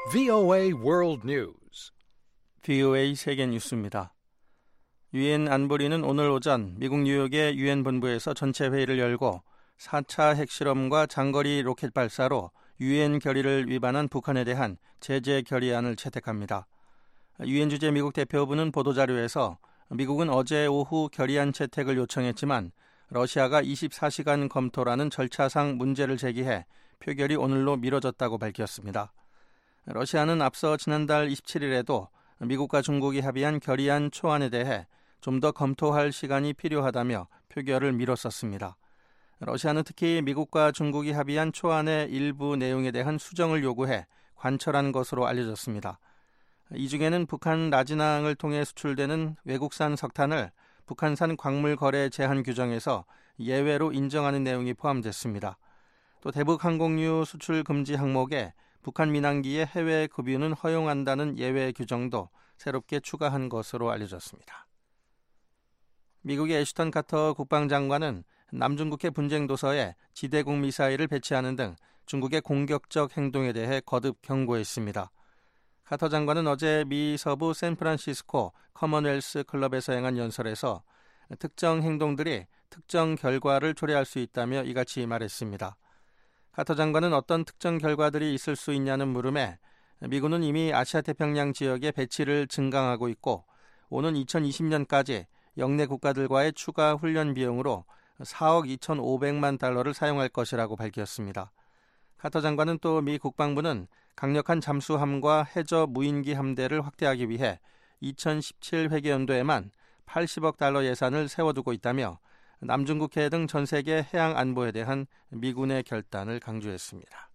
VOA World News. VOA 세계 뉴스입니다. 유엔 안보리는 오늘 오전 미국 뉴욕의 유엔 본부에서 전체 회의를 열고 4차 핵실험과 장거리 로켓 발사로 유엔 결의를 위반한 북한에 대한 제재 결의안을 채택합니다. 유엔 주재 미국 대표부는 보도자료에서 미국은 어제 오후 결의안 채택을 요청했지만 러시아가 24시간 검토라는 절차상 문제를 제기해 표결이 오늘로 미뤄졌다고 밝혔습니다. 러시아는 앞서 지난달 27일에도 미국과 중국이 합의한 결의안 초안에 대해 좀 더 검토할 시간이 필요하다며 표결을 미뤘었습니다. 러시아는 특히 미국과 중국이 합의한 초안의 일부 내용에 대한 수정을 요구해 관철한 것으로 알려졌습니다. 이 중에는 북한 라진항을 통해 수출되는 외국산 석탄을 북한산 광물 거래 제한 규정에서 예외로 인정하는 내용이 포함됐습니다. 또 대북 항공유 수출 금지 항목에 북한 민항기의 해외 급유는 허용한다는 예외 규정도 새롭게 추가한 것으로 알려졌습니다. 미국의 애슈턴 카터 국방장관은 남중국해 분쟁 도서에 지대공 미사일을 배치하는 등 중국의 공격적 행동에 대해 거듭 경고했습니다. 카터 장관은 어제 미 서부 샌프란시스코 커먼웰스 클럽에서 행한 연설에서 특정 행동들이 특정 결과를 초래할 수 있다며 이같이 말했습니다. 카터 장관은 어떤 특정 결과들이 있을 수 있냐는 물음에 미군은 이미 아시아태평양 지역에 배치를 증강하고 있고 오는 2020년까지 영내 국가들과의 추가 훈련 비용으로 4억 2,500만 달러를 사용할 것이라고 밝혔습니다. 카터 장관은 또 미 국방부는 강력한 잠수함과 해저 무인기 함대를 확대하기 위해 2017 회계연도에만 80억 달러 예산을 세워두고 있다며 남중국해 등 전 세계 해양 안보에 대한 미군의 결단을 강조했습니다.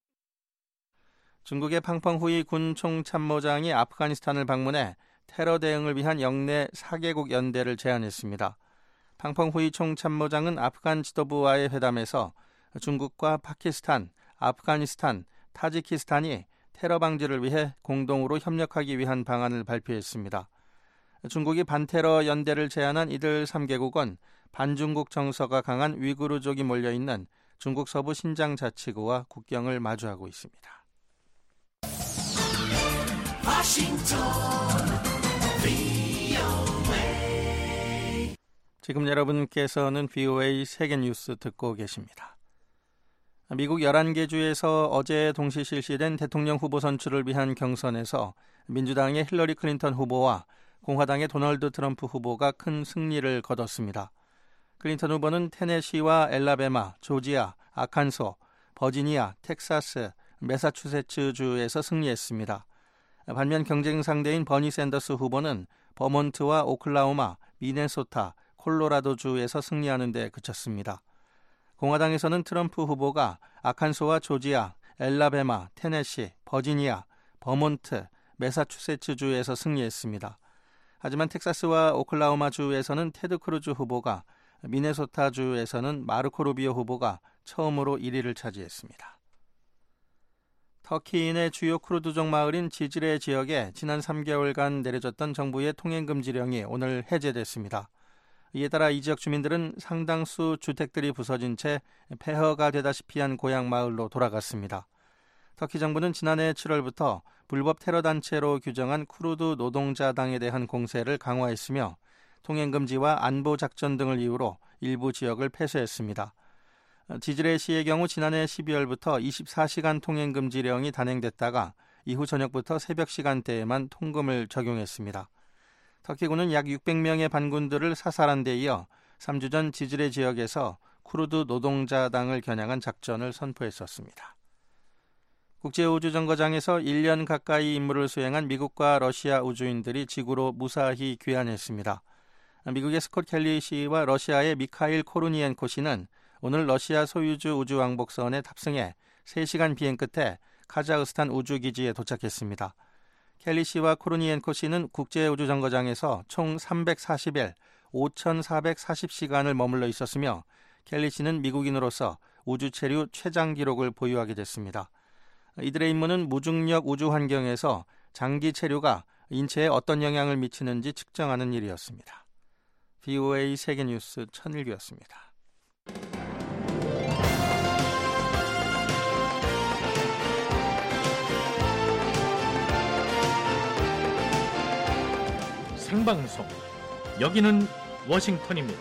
중국의 팡펑후이 군 총참모장이 아프가니스탄을 방문해 테러 대응을 위한 영내 4개국 연대를 제안했습니다. 팡펑후이 총참모장은 아프간 지도부와의 회담에서 중국과 파키스탄, 아프가니스탄, 타지키스탄이 테러 방지를 위해 공동으로 협력하기 위한 방안을 발표했습니다. 중국이 반테러 연대를 제안한 이들 3개국은 반중국 정서가 강한 위구르족이 몰려있는 중국 서부 신장 자치구와 국경을 마주하고 있습니다. 지금 여러분께서는 VOA 세계뉴스 듣고 계십니다. 미국 11개 주에서 어제 동시 실시된 대통령 후보 선출을 위한 경선에서 민주당의 힐러리 클린턴 후보와 공화당의 도널드 트럼프 후보가 큰 승리를 거뒀습니다. 클린턴 후보는 테네시와 엘라베마, 조지아, 아칸소, 버지니아, 텍사스, 매사추세츠주에서 승리했습니다. 반면 경쟁 상대인 버니 샌더스 후보는 버몬트와 오클라호마, 미네소타, 콜로라도주에서 승리하는 데 그쳤습니다. 공화당에서는 트럼프 후보가 아칸소와 조지아, 엘라베마, 테네시, 버지니아, 버몬트, 매사추세츠주에서 승리했습니다. 하지만 텍사스와 오클라호마주에서는 테드 크루즈 후보가, 미네소타주에서는 마르코 루비오 후보가 처음으로 1위를 차지했습니다. 터키 내 주요 쿠르드족 마을인 지즈레 지역에 지난 3개월간 내려졌던 정부의 통행금지령이 오늘 해제됐습니다. 이에 따라 이 지역 주민들은 상당수 주택들이 부서진 채 폐허가 되다시피 한 고향 마을로 돌아갔습니다. 터키 정부는 지난해 7월부터 불법 테러 단체로 규정한 쿠르드 노동자당에 대한 공세를 강화했으며 통행금지와 안보작전 등을 이유로 일부 지역을 폐쇄했습니다. 지즈레시의 경우 지난해 12월부터 24시간 통행금지령이 단행됐다가 이후 저녁부터 새벽 시간대에만 통금을 적용했습니다. 터키군은 약 600명의 반군들을 사살한 데 이어 3주 전 지즈레 지역에서 쿠르드 노동자당을 겨냥한 작전을 선포했었습니다. 국제우주정거장에서 1년 가까이 임무를 수행한 미국과 러시아 우주인들이 지구로 무사히 귀환했습니다. 미국의 스콧 켈리 씨와 러시아의 미카일 코르니엔코 씨는 오늘 러시아 소유주 우주왕복선에 탑승해 3시간 비행 끝에 카자흐스탄 우주기지에 도착했습니다. 켈리 씨와 코르니엔코 씨는 국제우주정거장에서 총 340일 5,440시간을 머물러 있었으며 켈리 씨는 미국인으로서 우주 체류 최장 기록을 보유하게 됐습니다. 이들의 임무는 무중력 우주 환경에서 장기 체류가 인체에 어떤 영향을 미치는지 측정하는 일이었습니다. VOA 세계뉴스 천일규였습니다. 생방송. 여기는 워싱턴입니다.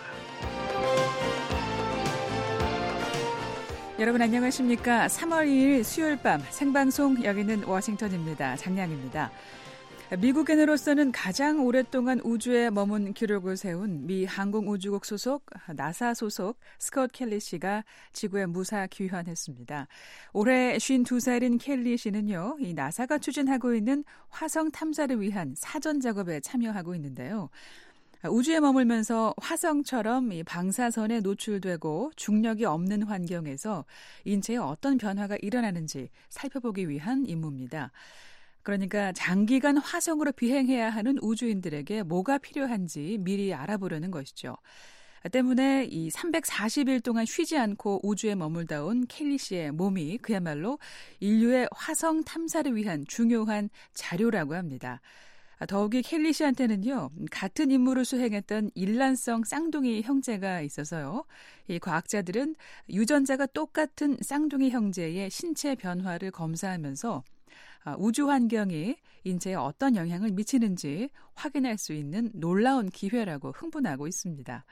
여러분 안녕하십니까? 3월 2일 수요일 밤 생방송 여기는 워싱턴입니다. 장량입니다. 미국인으로서는 가장 오랫동안 우주에 머문 기록을 세운 미 항공우주국 소속 나사 소속 스콧 켈리 씨가 지구에 무사 귀환했습니다. 올해 52살인 켈리 씨는요, 이 나사가 추진하고 있는 화성 탐사를 위한 사전 작업에 참여하고 있는데요. 우주에 머물면서 화성처럼 이 방사선에 노출되고 중력이 없는 환경에서 인체에 어떤 변화가 일어나는지 살펴보기 위한 임무입니다. 그러니까 장기간 화성으로 비행해야 하는 우주인들에게 뭐가 필요한지 미리 알아보려는 것이죠. 때문에 이 340일 동안 쉬지 않고 우주에 머물다 온 켈리 씨의 몸이 그야말로 인류의 화성 탐사를 위한 중요한 자료라고 합니다. 더욱이 켈리 씨한테는요, 같은 임무를 수행했던 일란성 쌍둥이 형제가 있어서요. 이 과학자들은 유전자가 똑같은 쌍둥이 형제의 신체 변화를 검사하면서 우주 환경이 인체에 어떤 영향을 미치는지 확인할 수 있는 놀라운 기회라고 흥분하고 있습니다.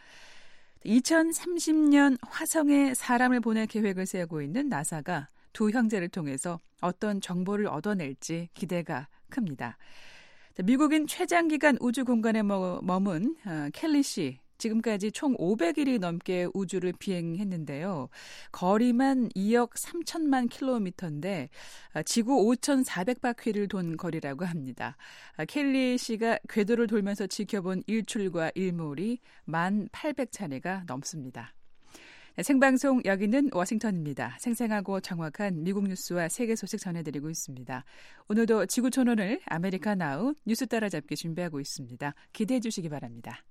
2030년 화성에 사람을 보낼 계획을 세우고 있는 나사가 두 형제를 통해서 어떤 정보를 얻어낼지 기대가 큽니다. 미국인 최장기간 우주 공간에 머문 켈리 씨, 지금까지 총 500일이 넘게 우주를 비행했는데요. 거리만 2억 3천만 킬로미터인데 지구 5,400바퀴를 돈 거리라고 합니다. 켈리 씨가 궤도를 돌면서 지켜본 일출과 일몰이 1,800차례가 넘습니다. 생방송 여기는 워싱턴입니다. 생생하고 정확한 미국 뉴스와 세계 소식 전해드리고 있습니다. 오늘도 지구촌원을 아메리카 나우 뉴스 따라잡기 준비하고 있습니다. 기대해 주시기 바랍니다.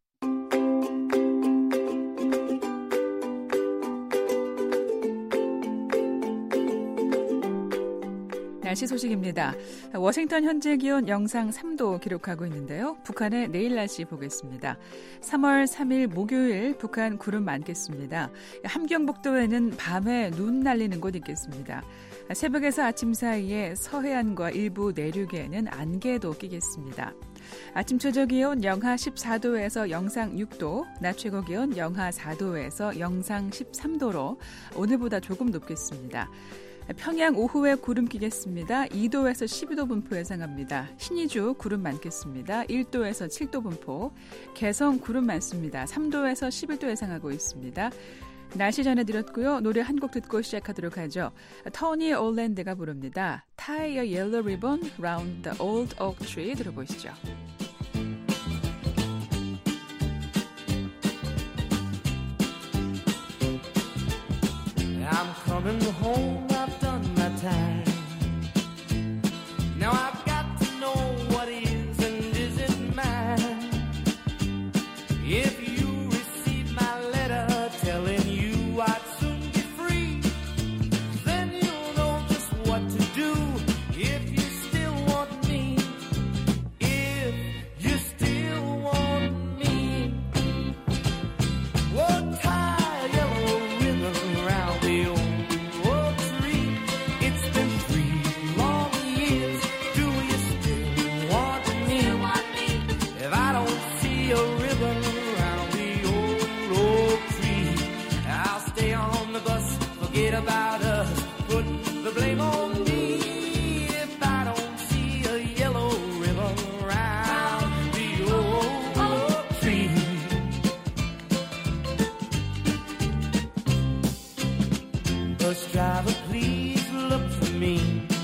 날씨 소식입니다. 워싱턴 현재 기온 영상 3도 기록하고 있는데요. 북한의 내일 날씨 보겠습니다. 3월 3일 목요일 북한 구름 많겠습니다. 함경북도에는 밤에 눈 날리는 곳 있겠습니다. 새벽에서 아침 사이에 서해안과 일부 내륙에는 안개도 끼겠습니다. 아침 최저 기온 영하 14도에서 영상 6도, 낮 최고 기온 영하 4도에서 영상 13도로 오늘보다 조금 높겠습니다. 평양 오후에 구름 끼겠습니다. 2도에서 12도 분포 예상합니다. 신의주 구름 많겠습니다. 1도에서 7도 분포. 개성 구름 많습니다. 3도에서 11도 예상하고 있습니다. 날씨 전해드렸고요. 노래 한 곡 듣고 시작하도록 하죠. 토니 올랜드가 부릅니다. Tie a yellow ribbon round the old oak tree 들어보시죠. I'm coming home, I've done my time. Now I've got to know what is and isn't mine. If you receive my letter telling you I'd soon be free, then you'll know just what to do if you still want me. If you still want me. Oh, tie a yellow ribbon around the old oak tree. It's been 3 long years. Do you still want me? If I don't see a ribbon around the old oak tree, I'll stay on the bus, forget about us, put the blame on me. If I don't see a yellow ribbon around the old oak tree. Bus driver, please look for me,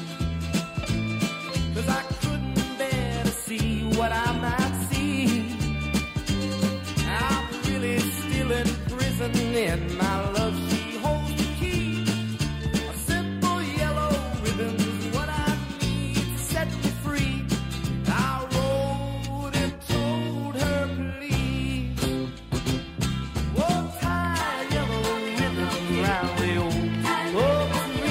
'cause I couldn't bear to see what I might see. I'm really still in prison and my love, she holds the key. A simple yellow ribbon is what I need to set me free. I wrote and told her, please, oh, tie a yellow ribbon around the old oak tree.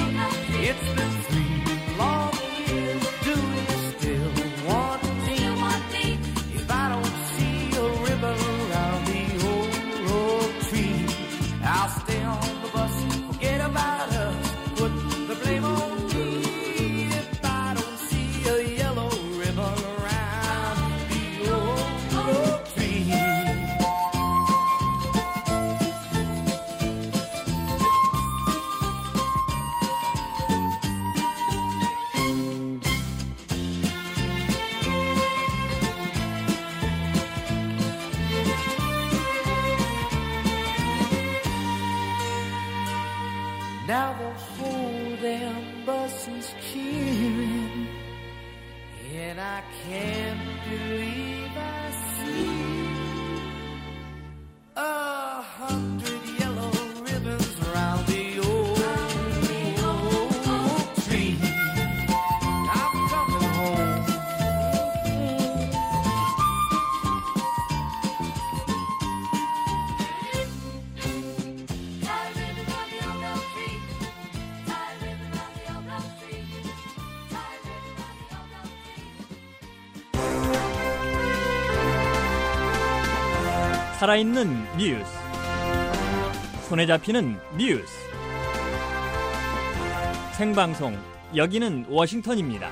Now the whole damn bus is cheering, and I can't believe I see 100 yellow ribbons around the old tree. I'm coming home. 살아있는 뉴스, 손에 잡히는 뉴스, 생방송, 여기는 워싱턴입니다.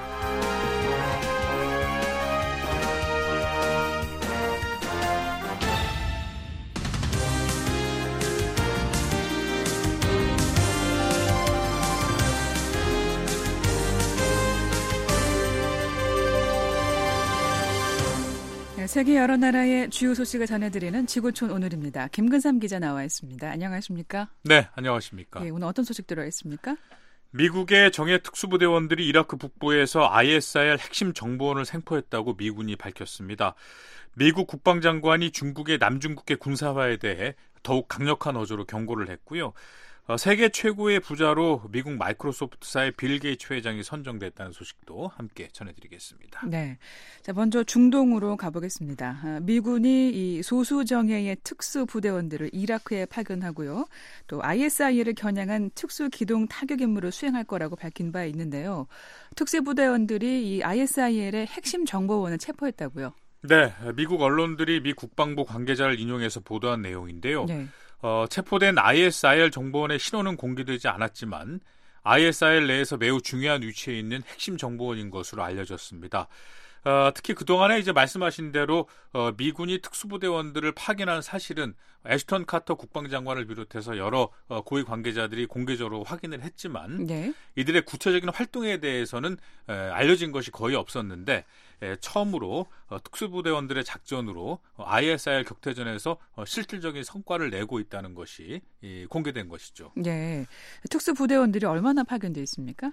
세계 여러 나라의 주요 소식을 전해드리는 지구촌 오늘입니다. 김근삼 기자 나와 있습니다. 안녕하십니까? 네, 안녕하십니까? 예, 오늘 어떤 소식 들어 있습니까? 미국의 정예 특수부대원들이 이라크 북부에서 ISIL 핵심 정보원을 생포했다고 미군이 밝혔습니다. 미국 국방장관이 중국의 남중국해 군사화에 대해 더욱 강력한 어조로 경고를 했고요. 세계 최고의 부자로 미국 마이크로소프트사의 빌 게이츠 회장이 선정됐다는 소식도 함께 전해드리겠습니다. 네, 자 먼저 중동으로 가보겠습니다. 미군이 이 소수 정예의 특수 부대원들을 이라크에 파견하고요, 또 ISIL을 겨냥한 특수 기동 타격 임무를 수행할 거라고 밝힌 바 있는데요. 특수 부대원들이 이 ISIL의 핵심 정보원을 체포했다고요? 네, 미국 언론들이 미 국방부 관계자를 인용해서 보도한 내용인데요. 네. 체포된 ISIL 정보원의 신원은 공개되지 않았지만 ISIL 내에서 매우 중요한 위치에 있는 핵심 정보원인 것으로 알려졌습니다. 특히 그동안에 이제 말씀하신 대로 미군이 특수부대원들을 파견한 사실은 애슈턴 카터 국방장관을 비롯해서 여러 고위 관계자들이 공개적으로 확인을 했지만 네. 이들의 구체적인 활동에 대해서는 알려진 것이 거의 없었는데 처음으로 특수부대원들의 작전으로 ISIL 격퇴전에서 실질적인 성과를 내고 있다는 것이 공개된 것이죠. 네, 특수부대원들이 얼마나 파견돼 있습니까?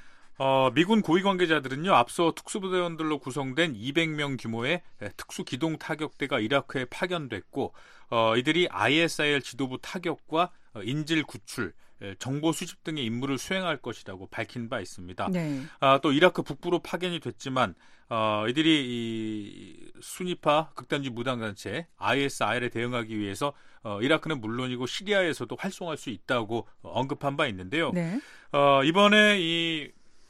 미군 고위 관계자들은요, 앞서 특수부대원들로 구성된 200명 규모의 특수기동 타격대가 이라크에 파견됐고, 이들이 ISIL 지도부 타격과 인질 구출, 정보 수집 등의 임무를 수행할 것이라고 밝힌 바 있습니다. 네. 또 이라크 북부로 파견이 됐지만 이들이 이 순위파 극단주의 무당단체 ISIL에 대응하기 위해서 이라크는 물론이고 시리아에서도 활동할 수 있다고 언급한 바 있는데요. 네. 이번에 이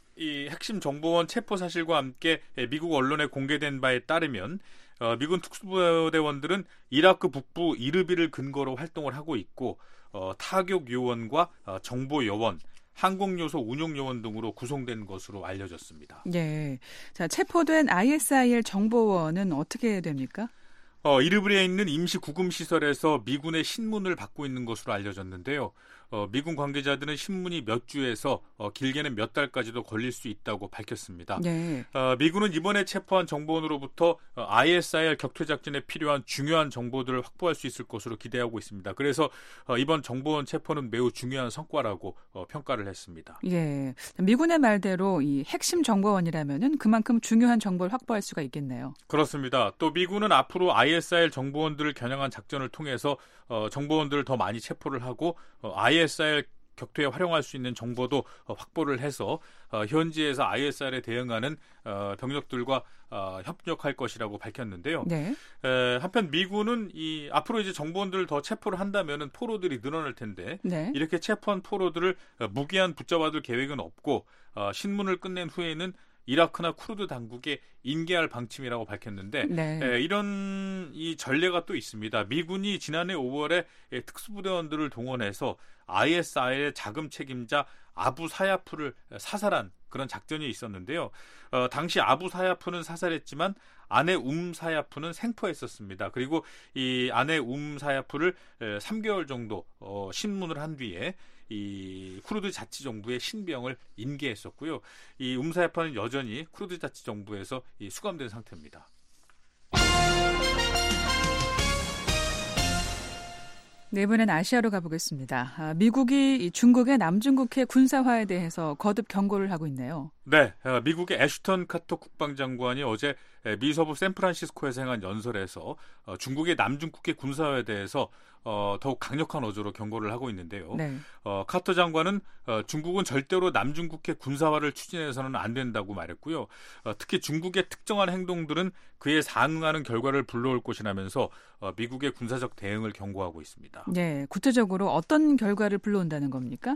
핵심 정보원 체포 사실과 함께 미국 언론에 공개된 바에 따르면 미군 특수부대원들은 이라크 북부 이르빌을 근거로 활동을 하고 있고 타격 요원과 정보 요원, 항공 요소 운용 요원 등으로 구성된 것으로 알려졌습니다. 네. 자, 체포된 ISIL 정보원은 어떻게 됩니까? 이르빌에 있는 임시 구금 시설에서 미군의 신문을 받고 있는 것으로 알려졌는데요. 미군 관계자들은 신문이 몇 주에서 길게는 몇 달까지도 걸릴 수 있다고 밝혔습니다. 네. 미군은 이번에 체포한 정보원으로부터 ISIL 격퇴 작전에 필요한 중요한 정보들을 확보할 수 있을 것으로 기대하고 있습니다. 그래서 이번 정보원 체포는 매우 중요한 성과라고 평가를 했습니다. 예. 미군의 말대로 이 핵심 정보원이라면은 그만큼 중요한 정보를 확보할 수가 있겠네요. 그렇습니다. 또 미군은 앞으로 ISIL 정보원들을 겨냥한 작전을 통해서 정보원들을 더 많이 체포를 하고 ISIL 격퇴에 활용할 수 있는 정보도 확보를 해서 현지에서 ISIL에 대응하는 병력들과 협력할 것이라고 밝혔는데요. 네. 한편 미군은 앞으로 이제 정보원들을 더 체포를 한다면은 포로들이 늘어날 텐데 네. 이렇게 체포한 포로들을 무기한 붙잡아둘 계획은 없고 신문을 끝낸 후에는 이라크나 쿠르드 당국에 인계할 방침이라고 밝혔는데 네. 이런 이 전례가 또 있습니다. 미군이 지난해 5월에 특수부대원들을 동원해서 ISIL의 자금 책임자 아부 사야프를 사살한 그런 작전이 있었는데요. 당시 아부 사야프는 사살했지만 아내 사야프는 생포했었습니다. 그리고 이 아내 사야프를 3개월 정도 신문을 한 뒤에 이 쿠르드 자치정부의 신병을 인계했었고요. 이 사야프는 여전히 쿠르드 자치정부에서 수감된 상태입니다. 네, 이번엔 아시아로 가보겠습니다. 미국이 중국의 남중국해 군사화에 대해서 거듭 경고를 하고 있네요. 네, 미국의 애슈턴 카터 국방장관이 어제 미 서부 샌프란시스코에서 행한 연설에서 중국의 남중국해 군사화에 대해서 더욱 강력한 어조로 경고를 하고 있는데요. 네. 카터 장관은 중국은 절대로 남중국해 군사화를 추진해서는 안 된다고 말했고요. 특히 중국의 특정한 행동들은 그에 상응하는 결과를 불러올 것이라면서 미국의 군사적 대응을 경고하고 있습니다. 네, 구체적으로 어떤 결과를 불러온다는 겁니까?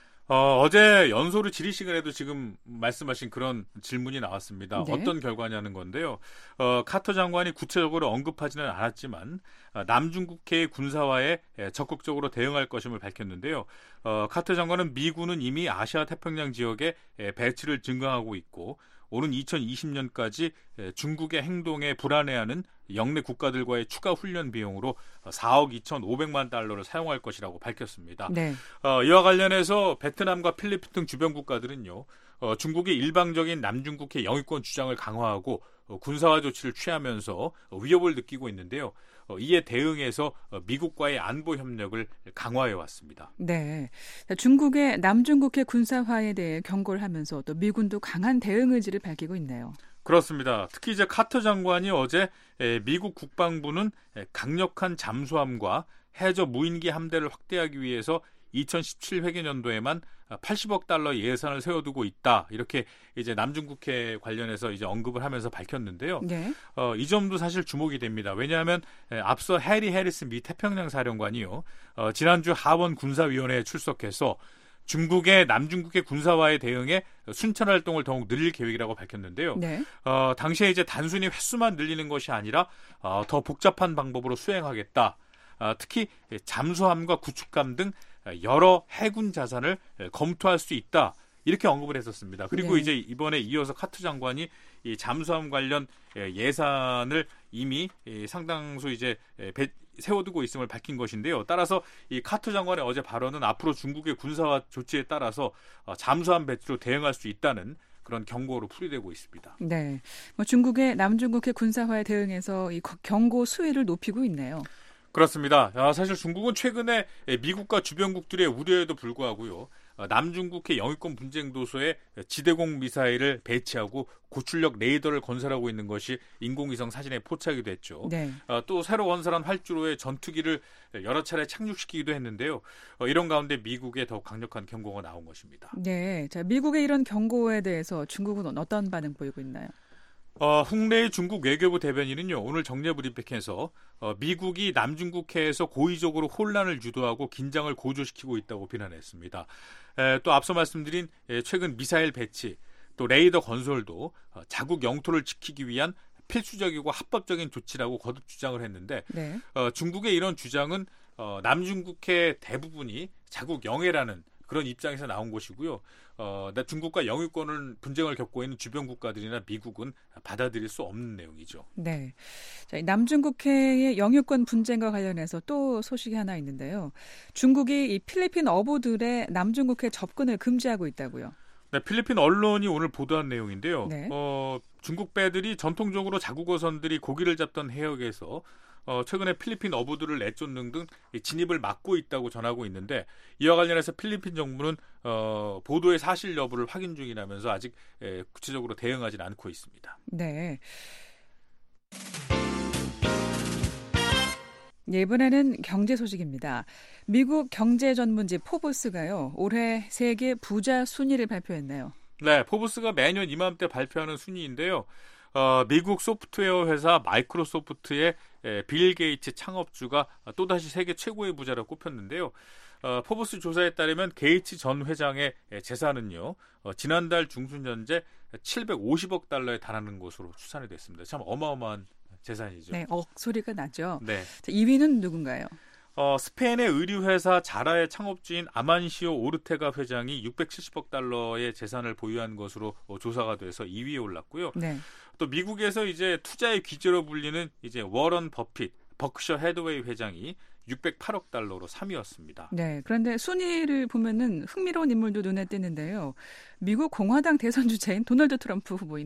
어제 연소를 질의 시간에도 지금 말씀하신 그런 질문이 나왔습니다. 네. 어떤 결과냐는 건데요. 카터 장관이 구체적으로 언급하지는 않았지만 남중국해의 군사화에 적극적으로 대응할 것임을 밝혔는데요. 카터 장관은 미군은 이미 아시아 태평양 지역에 배치를 증강하고 있고 오는 2020년까지 중국의 행동에 불안해하는 영내 국가들과의 추가 훈련 비용으로 4억 2,500만 달러를 사용할 것이라고 밝혔습니다. 네. 이와 관련해서 베트남과 필리핀 등 주변 국가들은요. 중국의 일방적인 남중국해 영유권 주장을 강화하고 군사화 조치를 취하면서 위협을 느끼고 있는데요. 이에 대응해서 미국과의 안보 협력을 강화해 왔습니다. 네, 중국의 남중국해 군사화에 대해 경고를 하면서 또 미군도 강한 대응 의지를 밝히고 있네요. 그렇습니다. 특히 이제 카터 장관이 어제 미국 국방부는 강력한 잠수함과 해저 무인기 함대를 확대하기 위해서 2017 회계년도에만 80억 달러 예산을 세워두고 있다. 이렇게 이제 남중국해 관련해서 이제 언급을 하면서 밝혔는데요. 네. 이 점도 사실 주목이 됩니다. 왜냐하면 앞서 해리 해리스 미 태평양 사령관이요. 지난주 하원 군사위원회에 출석해서 중국의 남중국해 군사화에 대응해 순찰 활동을 더욱 늘릴 계획이라고 밝혔는데요. 네. 당시에 이제 단순히 횟수만 늘리는 것이 아니라 더 복잡한 방법으로 수행하겠다. 특히 잠수함과 구축함 등 여러 해군 자산을 검토할 수 있다. 이렇게 언급을 했었습니다. 그리고 네. 이제 이번에 이어서 카트 장관이 이 잠수함 관련 예산을 이미 상당수 이제 세워두고 있음을 밝힌 것인데요. 따라서 이 카트 장관의 어제 발언은 앞으로 중국의 군사화 조치에 따라서 잠수함 배치로 대응할 수 있다는 그런 경고로 풀이되고 있습니다. 네, 중국의 남중국해 군사화에 대응해서 이 경고 수위를 높이고 있네요. 그렇습니다. 사실 중국은 최근에 미국과 주변국들의 우려에도 불구하고요. 남중국해 영유권 분쟁 도소에 지대공 미사일을 배치하고 고출력 레이더를 건설하고 있는 것이 인공위성 사진에 포착이 됐죠. 네. 또 새로 건설한 활주로에 전투기를 여러 차례 착륙시키기도 했는데요. 이런 가운데 미국의 더욱 강력한 경고가 나온 것입니다. 네, 자, 미국의 이런 경고에 대해서 중국은 어떤 반응 보이고 있나요? 홍래의 중국 외교부 대변인은요, 오늘 정례 브리핑에서 미국이 남중국해에서 고의적으로 혼란을 유도하고 긴장을 고조시키고 있다고 비난했습니다. 또 앞서 말씀드린 최근 미사일 배치, 또 레이더 건설도 자국 영토를 지키기 위한 필수적이고 합법적인 조치라고 거듭 주장을 했는데 네. 중국의 이런 주장은 남중국해 대부분이 자국 영해라는 그런 입장에서 나온 것이고요. 중국과 영유권을 분쟁을 겪고 있는 주변 국가들이나 미국은 받아들일 수 없는 내용이죠. 네. 자, 남중국해의 영유권 분쟁과 관련해서 또 소식이 하나 있는데요. 중국이 이 필리핀 어부들의 남중국해 접근을 금지하고 있다고요. 네, 필리핀 언론이 오늘 보도한 내용인데요. 네. 중국 배들이 전통적으로 자국 어선들이 고기를 잡던 해역에서 최근에 필리핀 어부들을 내쫓는 등 진입을 막고 있다고 전하고 있는데 이와 관련해서 필리핀 정부는 보도의 사실 여부를 확인 중이라면서 아직 구체적으로 대응하지는 않고 있습니다. 네. 네, 이번에는 경제 소식입니다. 미국 경제 전문지 포브스가요, 올해 세계 부자 순위를 발표했네요. 네, 포브스가 매년 이맘때 발표하는 순위인데요. 미국 소프트웨어 회사 마이크로소프트의 빌 게이츠 창업주가 또다시 세계 최고의 부자로 꼽혔는데요. 포브스 조사에 따르면 게이츠 전 회장의 재산은요, 지난달 중순 현재 750억 달러에 달하는 것으로 추산이 됐습니다. 참 어마어마한 재산이죠. 네, 소리가 나죠. 네. 자, 2위는 누군가요? 스페인의 의류회사 자라의 창업주인 아만시오 오르테가 회장이 670억 달러의 재산을 보유한 것으로 조사가 돼서 2위에 올랐고요. 네. 또 미국에서 이제 투자의 귀재로 불리는 이제 워런 버핏, 버크셔 헤드웨이 회장이 608억 달러로 3위였습니다. 네, 그런데 순위를 보면은 흥미로운 인물도 눈에 띄는데요. 미국 공화당 대선 주자인 도널드 트럼프 후보이네요.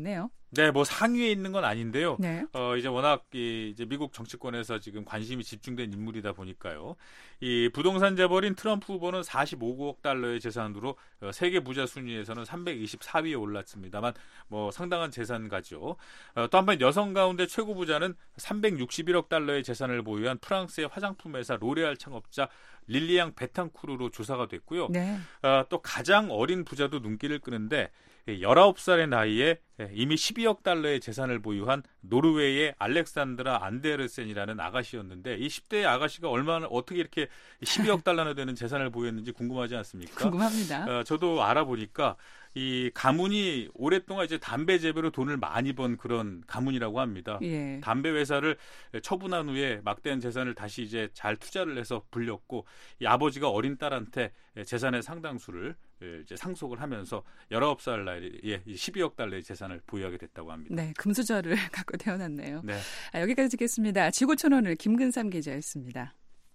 네, 뭐 상위에 있는 건 아닌데요. 네. 이제 워낙 이제 미국 정치권에서 지금 관심이 집중된 인물이다 보니까요. 이 부동산 재벌인 트럼프 후보는 45억 달러의 재산으로 세계 부자 순위에서는 324위에 올랐습니다만 뭐 상당한 재산가죠. 또 한번 여성 가운데 최고 부자는 361억 달러의 재산을 보유한 프랑스의 화장품 회사 로레알 창업자 릴리앙 베탕쿠르로 조사가 됐고요. 네. 또 가장 어린 부자도 눈길을 끄는데 19살의 나이에 이미 12억 달러의 재산을 보유한 노르웨이의 알렉산드라 안데르센이라는 아가씨였는데 이 10대의 아가씨가 어떻게 이렇게 12억 달러나 되는 재산을 보유했는지 궁금하지 않습니까? 궁금합니다. 저도 알아보니까 이 가문이 오랫동안 이제 담배 재배로 돈을 많이 번 그런 가문이라고 합니다. 예. 담배 회사를 처분한 후에 막대한 재산을 다시 이제 잘 투자를 해서 불렸고 이 아버지가 어린 딸한테 재산의 상당수를 이제 상속을 하면서 19살 나이에 12억 달러의 재산을 보유하게 됐다고 합니다. 네, 금수저를 갖고 태어났네요. 네. 여기까지 듣겠습니다. 지구촌오늘 김근삼 기자였습니다.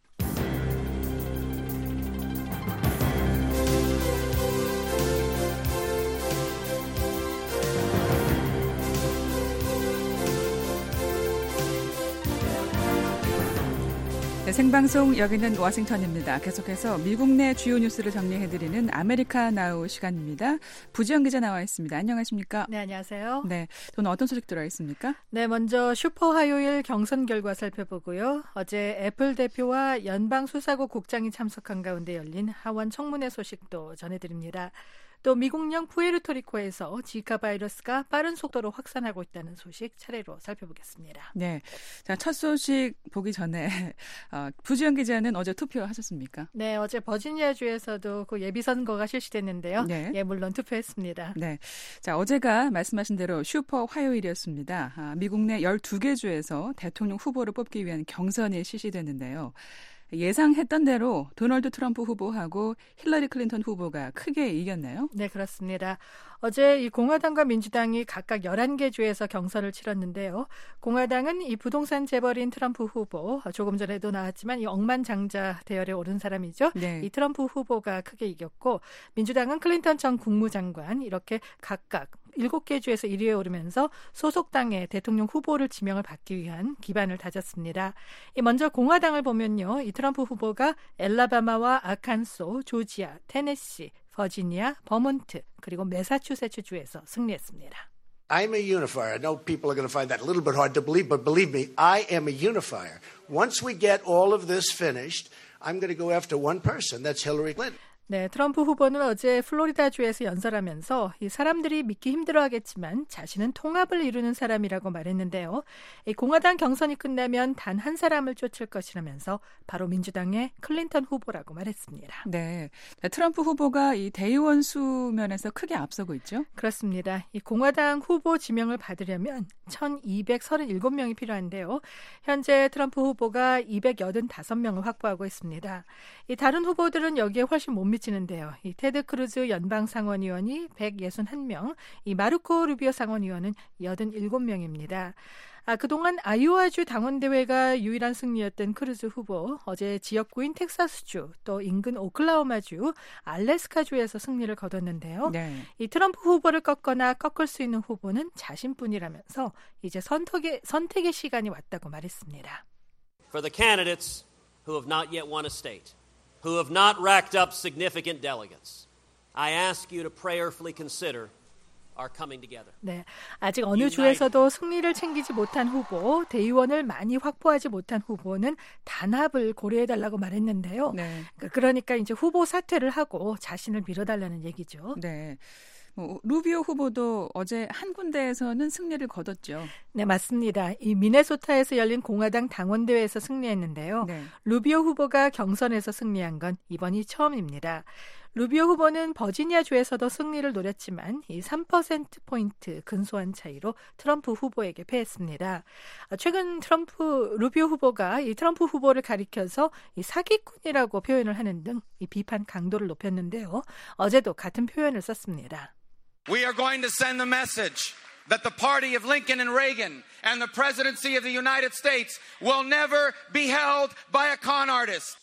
네, 생방송 여기는 워싱턴입니다. 계속해서 미국 내 주요 뉴스를 정리해드리는 아메리카 나우 시간입니다. 부지영 기자 나와 있습니다. 안녕하십니까? 네, 안녕하세요. 네, 오늘 어떤 소식 들어 있습니까? 네, 먼저 슈퍼 화요일 경선 결과 살펴보고요. 어제 애플 대표와 연방수사국 국장이 참석한 가운데 열린 하원 청문회 소식도 전해드립니다. 또 미국령 푸에르토리코에서 지카 바이러스가 빠른 속도로 확산하고 있다는 소식 차례로 살펴보겠습니다. 네, 자, 첫 소식 보기 전에 부지영 기자는 어제 투표하셨습니까? 네, 어제 버지니아주에서도 그 예비선거가 실시됐는데요. 네. 예, 물론 투표했습니다. 네, 자, 어제가 말씀하신 대로 슈퍼 화요일이었습니다. 미국 내 12개 주에서 대통령 후보를 뽑기 위한 경선이 실시됐는데요. 예상했던 대로 도널드 트럼프 후보하고 힐러리 클린턴 후보가 크게 이겼나요? 네, 그렇습니다. 어제 이 공화당과 민주당이 각각 11개 주에서 경선을 치렀는데요. 공화당은 이 부동산 재벌인 트럼프 후보, 조금 전에도 나왔지만 이 억만장자 대열에 오른 사람이죠. 네. 이 트럼프 후보가 크게 이겼고, 민주당은 클린턴 전 국무장관 이렇게 각각 7개 주에서 1위에 오르면서 소속당의 대통령 후보를 지명을 받기 위한 기반을 다졌습니다. 먼저 공화당을 보면요. 이 트럼프 후보가 엘라바마와 아칸소, 조지아, 테네시, 버지니아, 버몬트, 그리고 매사추세츠 주에서 승리했습니다. I'm a unifier. I know people are going to find that a little bit hard to believe, but believe me, I am a unifier. Once we get all of this finished, I'm going to go after one person. That's Hillary Clinton. 네, 트럼프 후보는 어제 플로리다주에서 연설하면서 이 사람들이 믿기 힘들어하겠지만 자신은 통합을 이루는 사람이라고 말했는데요. 이 공화당 경선이 끝나면 단 한 사람을 쫓을 것이라면서 바로 민주당의 클린턴 후보라고 말했습니다. 네, 트럼프 후보가 이 대의원 수면에서 크게 앞서고 있죠? 그렇습니다. 이 공화당 후보 지명을 받으려면 1,237명이 필요한데요. 현재 트럼프 후보가 285명을 확보하고 있습니다. 이 다른 후보들은 여기에 훨씬 못 미치는데요. 이 테드 크루즈 연방 상원의원이 161명, 이 마르코 루비오 상원의원은 87명입니다. 그동안 아이오와주 당원대회가 유일한 승리였던 크루즈 후보, 어제 지역구인 텍사스주, 또 인근 오클라호마주, 알래스카주에서 승리를 거뒀는데요. 네. 이 트럼프 후보를 꺾거나 꺾을 수 있는 후보는 자신뿐이라면서 이제 선택의 시간이 왔다고 말했습니다. For the candidates who have not yet won a state, who have not racked up significant delegates, I ask you to prayerfully consider are coming together. 네, 아직 어느 주에서도 승리를 챙기지 못한 후보, 대의원을 많이 확보하지 못한 후보는 단합을 고려해달라고 말했는데요. 네. 그러니까 이제 후보 사퇴를 하고 자신을 밀어달라는 얘기죠. 네. 루비오 후보도 어제 한 군데에서는 승리를 거뒀죠. 네, 맞습니다. 이 미네소타에서 열린 공화당 당원대회에서 승리했는데요. 네. 루비오 후보가 경선에서 승리한 건 이번이 처음입니다. 루비오 후보는 버지니아주에서도 승리를 노렸지만 이 3%포인트 근소한 차이로 트럼프 후보에게 패했습니다. 최근 루비오 후보가 이 트럼프 후보를 가리켜서 이 사기꾼이라고 표현을 하는 등 이 비판 강도를 높였는데요. 어제도 같은 표현을 썼습니다. We are going to send the message that the party of Lincoln and Reagan and the presidency of the United States will never be held by a con artist.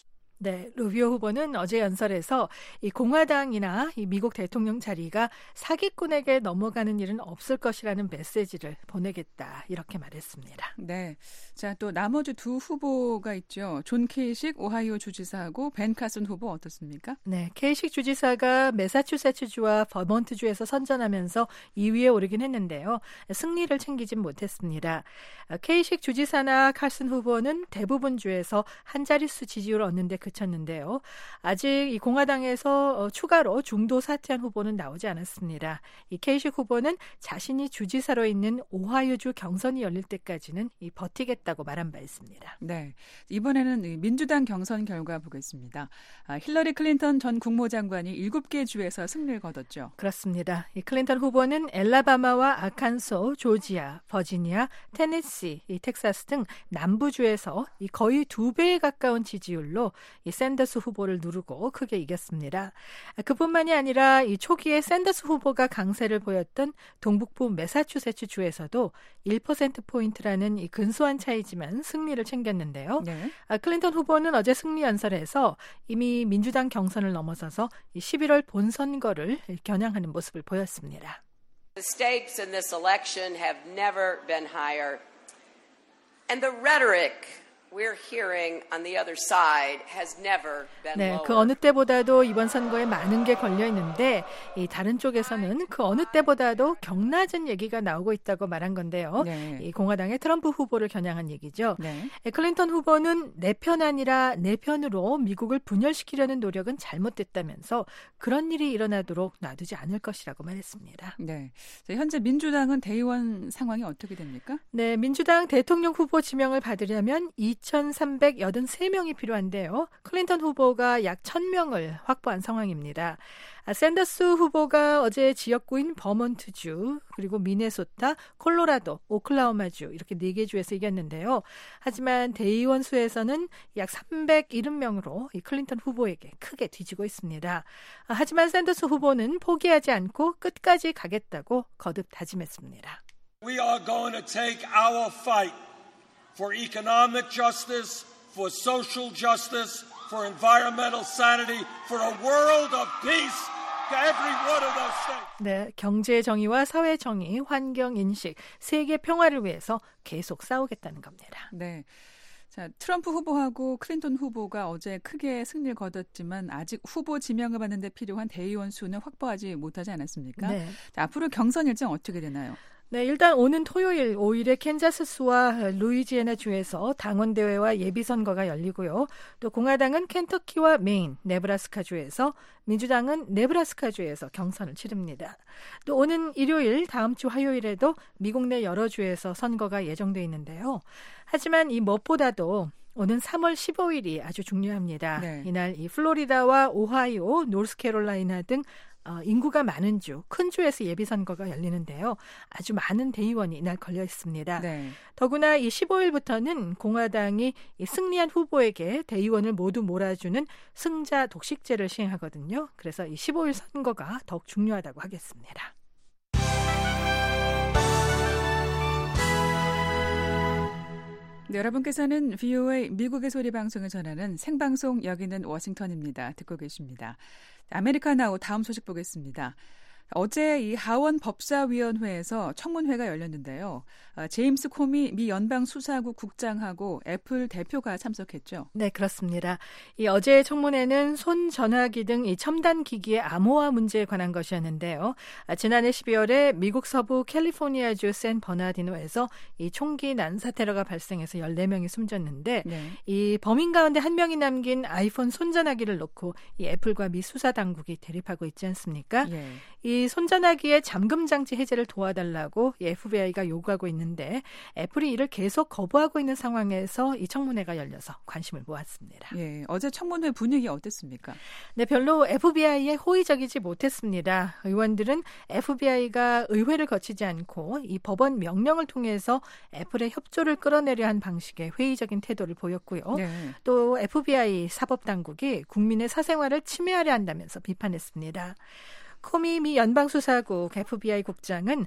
네, 루비오 후보는 어제 연설에서 이 공화당이나 이 미국 대통령 자리가 사기꾼에게 넘어가는 일은 없을 것이라는 메시지를 보내겠다 이렇게 말했습니다. 네, 자, 또 나머지 두 후보가 있죠. 존 케이식 오하이오 주지사하고 벤 카슨 후보 어떻습니까? 네, 케이식 주지사가 매사추세츠주와 버몬트주에서 선전하면서 2위에 오르긴 했는데요. 승리를 챙기진 못했습니다. 케이식 주지사나 칼슨 후보는 대부분 주에서 한 자릿수 지지율을 얻는데 그쳤는데요. 아직 이 공화당에서 추가로 중도 사퇴한 후보는 나오지 않았습니다. 이 케이식 후보는 자신이 주지사로 있는 오하이오주 경선이 열릴 때까지는 버티겠다고 말한 바 있습니다. 네, 이번에는 민주당 경선 결과 보겠습니다. 힐러리 클린턴 전 국무장관이 7개 주에서 승리를 거뒀죠. 그렇습니다. 이 클린턴 후보는 엘라바마와 아칸소, 조지아, 버지니아, 테네시, 이 텍사스 등 남부주에서 거의 2배에 가까운 지지율로 이 샌더스 후보를 누르고 크게 이겼습니다. 그뿐만이 아니라 이 초기에 샌더스 후보가 강세를 보였던 동북부 매사추세츠 주에서도 1%포인트라는 이 근소한 차이지만 승리를 챙겼는데요. 네. 클린턴 후보는 어제 승리 연설에서 이미 민주당 경선을 넘어서서 11월 본선거를 겨냥하는 모습을 보였습니다. The stakes in this election have never been higher. And the rhetoric we're hearing on the other side has never been 네, lower. 그 어느 때보다도 이번 선거에 많은 게 걸려 있는데 이 다른 쪽에서는 그 어느 때보다도 격낮은 얘기가 나오고 있다고 말한 건데요. 네. 이 공화당의 트럼프 후보를 겨냥한 얘기죠. 네. 클린턴 후보는 내 편 아니라 내 편으로 미국을 분열시키려는 노력은 잘못됐다면서 그런 일이 일어나도록 놔두지 않을 것이라고 말했습니다. 네. 자, 현재 민주당은 대의원 상황이 어떻게 됩니까? 네, 민주당 대통령 후보 지명을 받으려면 2,383명이 필요한데요. 클린턴 후보가 약 1,000명을 확보한 상황입니다. 샌더스 후보가 어제 지역구인 버몬트주, 그리고 미네소타, 콜로라도, 오클라호마주 이렇게 4개 주에서 이겼는데요. 하지만 대의원 수에서는 약 370명으로 이 클린턴 후보에게 크게 뒤지고 있습니다. 하지만 샌더스 후보는 포기하지 않고 끝까지 가겠다고 거듭 다짐했습니다. We are going to take our fight for economic justice, for social justice, for environmental sanity, for a world of peace to every one of those states. 네, 경제 정의와 사회 정의, 환경 인식, 세계 평화를 위해서 계속 싸우겠다는 겁니다. 네. 자, 트럼프 후보하고 클린턴 후보가 어제 크게 승리를 거뒀지만 아직 후보 지명을 받는 데 필요한 대의원 수는 확보하지 못하지 않았습니까? 네. 자, 앞으로 경선 일정 어떻게 되나요? 네, 일단 오는 토요일 5일에 캔자스주와 루이지애나 주에서 당원대회와 예비선거가 열리고요. 또 공화당은 켄터키와 메인, 네브라스카 주에서, 민주당은 네브라스카 주에서 경선을 치릅니다. 또 오는 일요일 다음 주 화요일에도 미국 내 여러 주에서 선거가 예정돼 있는데요. 하지만 이 무엇보다도 오는 3월 15일이 아주 중요합니다. 네. 이날 이 플로리다와 오하이오, 노스캐롤라이나 등 인구가 많은 주, 큰 주에서 예비선거가 열리는데요. 아주 많은 대의원이 이날 걸려 있습니다. 네. 더구나 이 15일부터는 공화당이 이 승리한 후보에게 대의원을 모두 몰아주는 승자 독식제를 시행하거든요. 그래서 이 15일 선거가 더욱 중요하다고 하겠습니다. 네, 여러분께서는 VOA 미국의 소리 방송을 전하는 생방송 여기는 워싱턴입니다. 듣고 계십니다. 아메리카나우 다음 소식 보겠습니다. 어제 이 하원 법사위원회에서 청문회가 열렸는데요. 제임스 코미 미 연방수사국 국장하고 애플 대표가 참석했죠. 네, 그렇습니다. 이 어제 청문회는 손 전화기 등 이 첨단 기기의 암호화 문제에 관한 것이었는데요. 지난해 12월에 미국 서부 캘리포니아주 샌 버나디노에서 이 총기 난사 테러가 발생해서 14명이 숨졌는데 네. 이 범인 가운데 한 명이 남긴 아이폰 손전화기를 놓고 이 애플과 미 수사 당국이 대립하고 있지 않습니까? 예. 이 손전화기의 잠금 장치 해제를 도와달라고 FBI가 요구하고 있는데 애플이 이를 계속 거부하고 있는 상황에서 이 청문회가 열려서 관심을 모았습니다. 예, 어제 청문회 분위기 어땠습니까? 네, 별로 FBI에 호의적이지 못했습니다. 의원들은 FBI가 의회를 거치지 않고 이 법원 명령을 통해서 애플의 협조를 끌어내려 한 방식의 회의적인 태도를 보였고요. 네. 또 FBI 사법당국이 국민의 사생활을 침해하려 한다면서 비판했습니다. 코미 미 연방수사국 FBI 국장은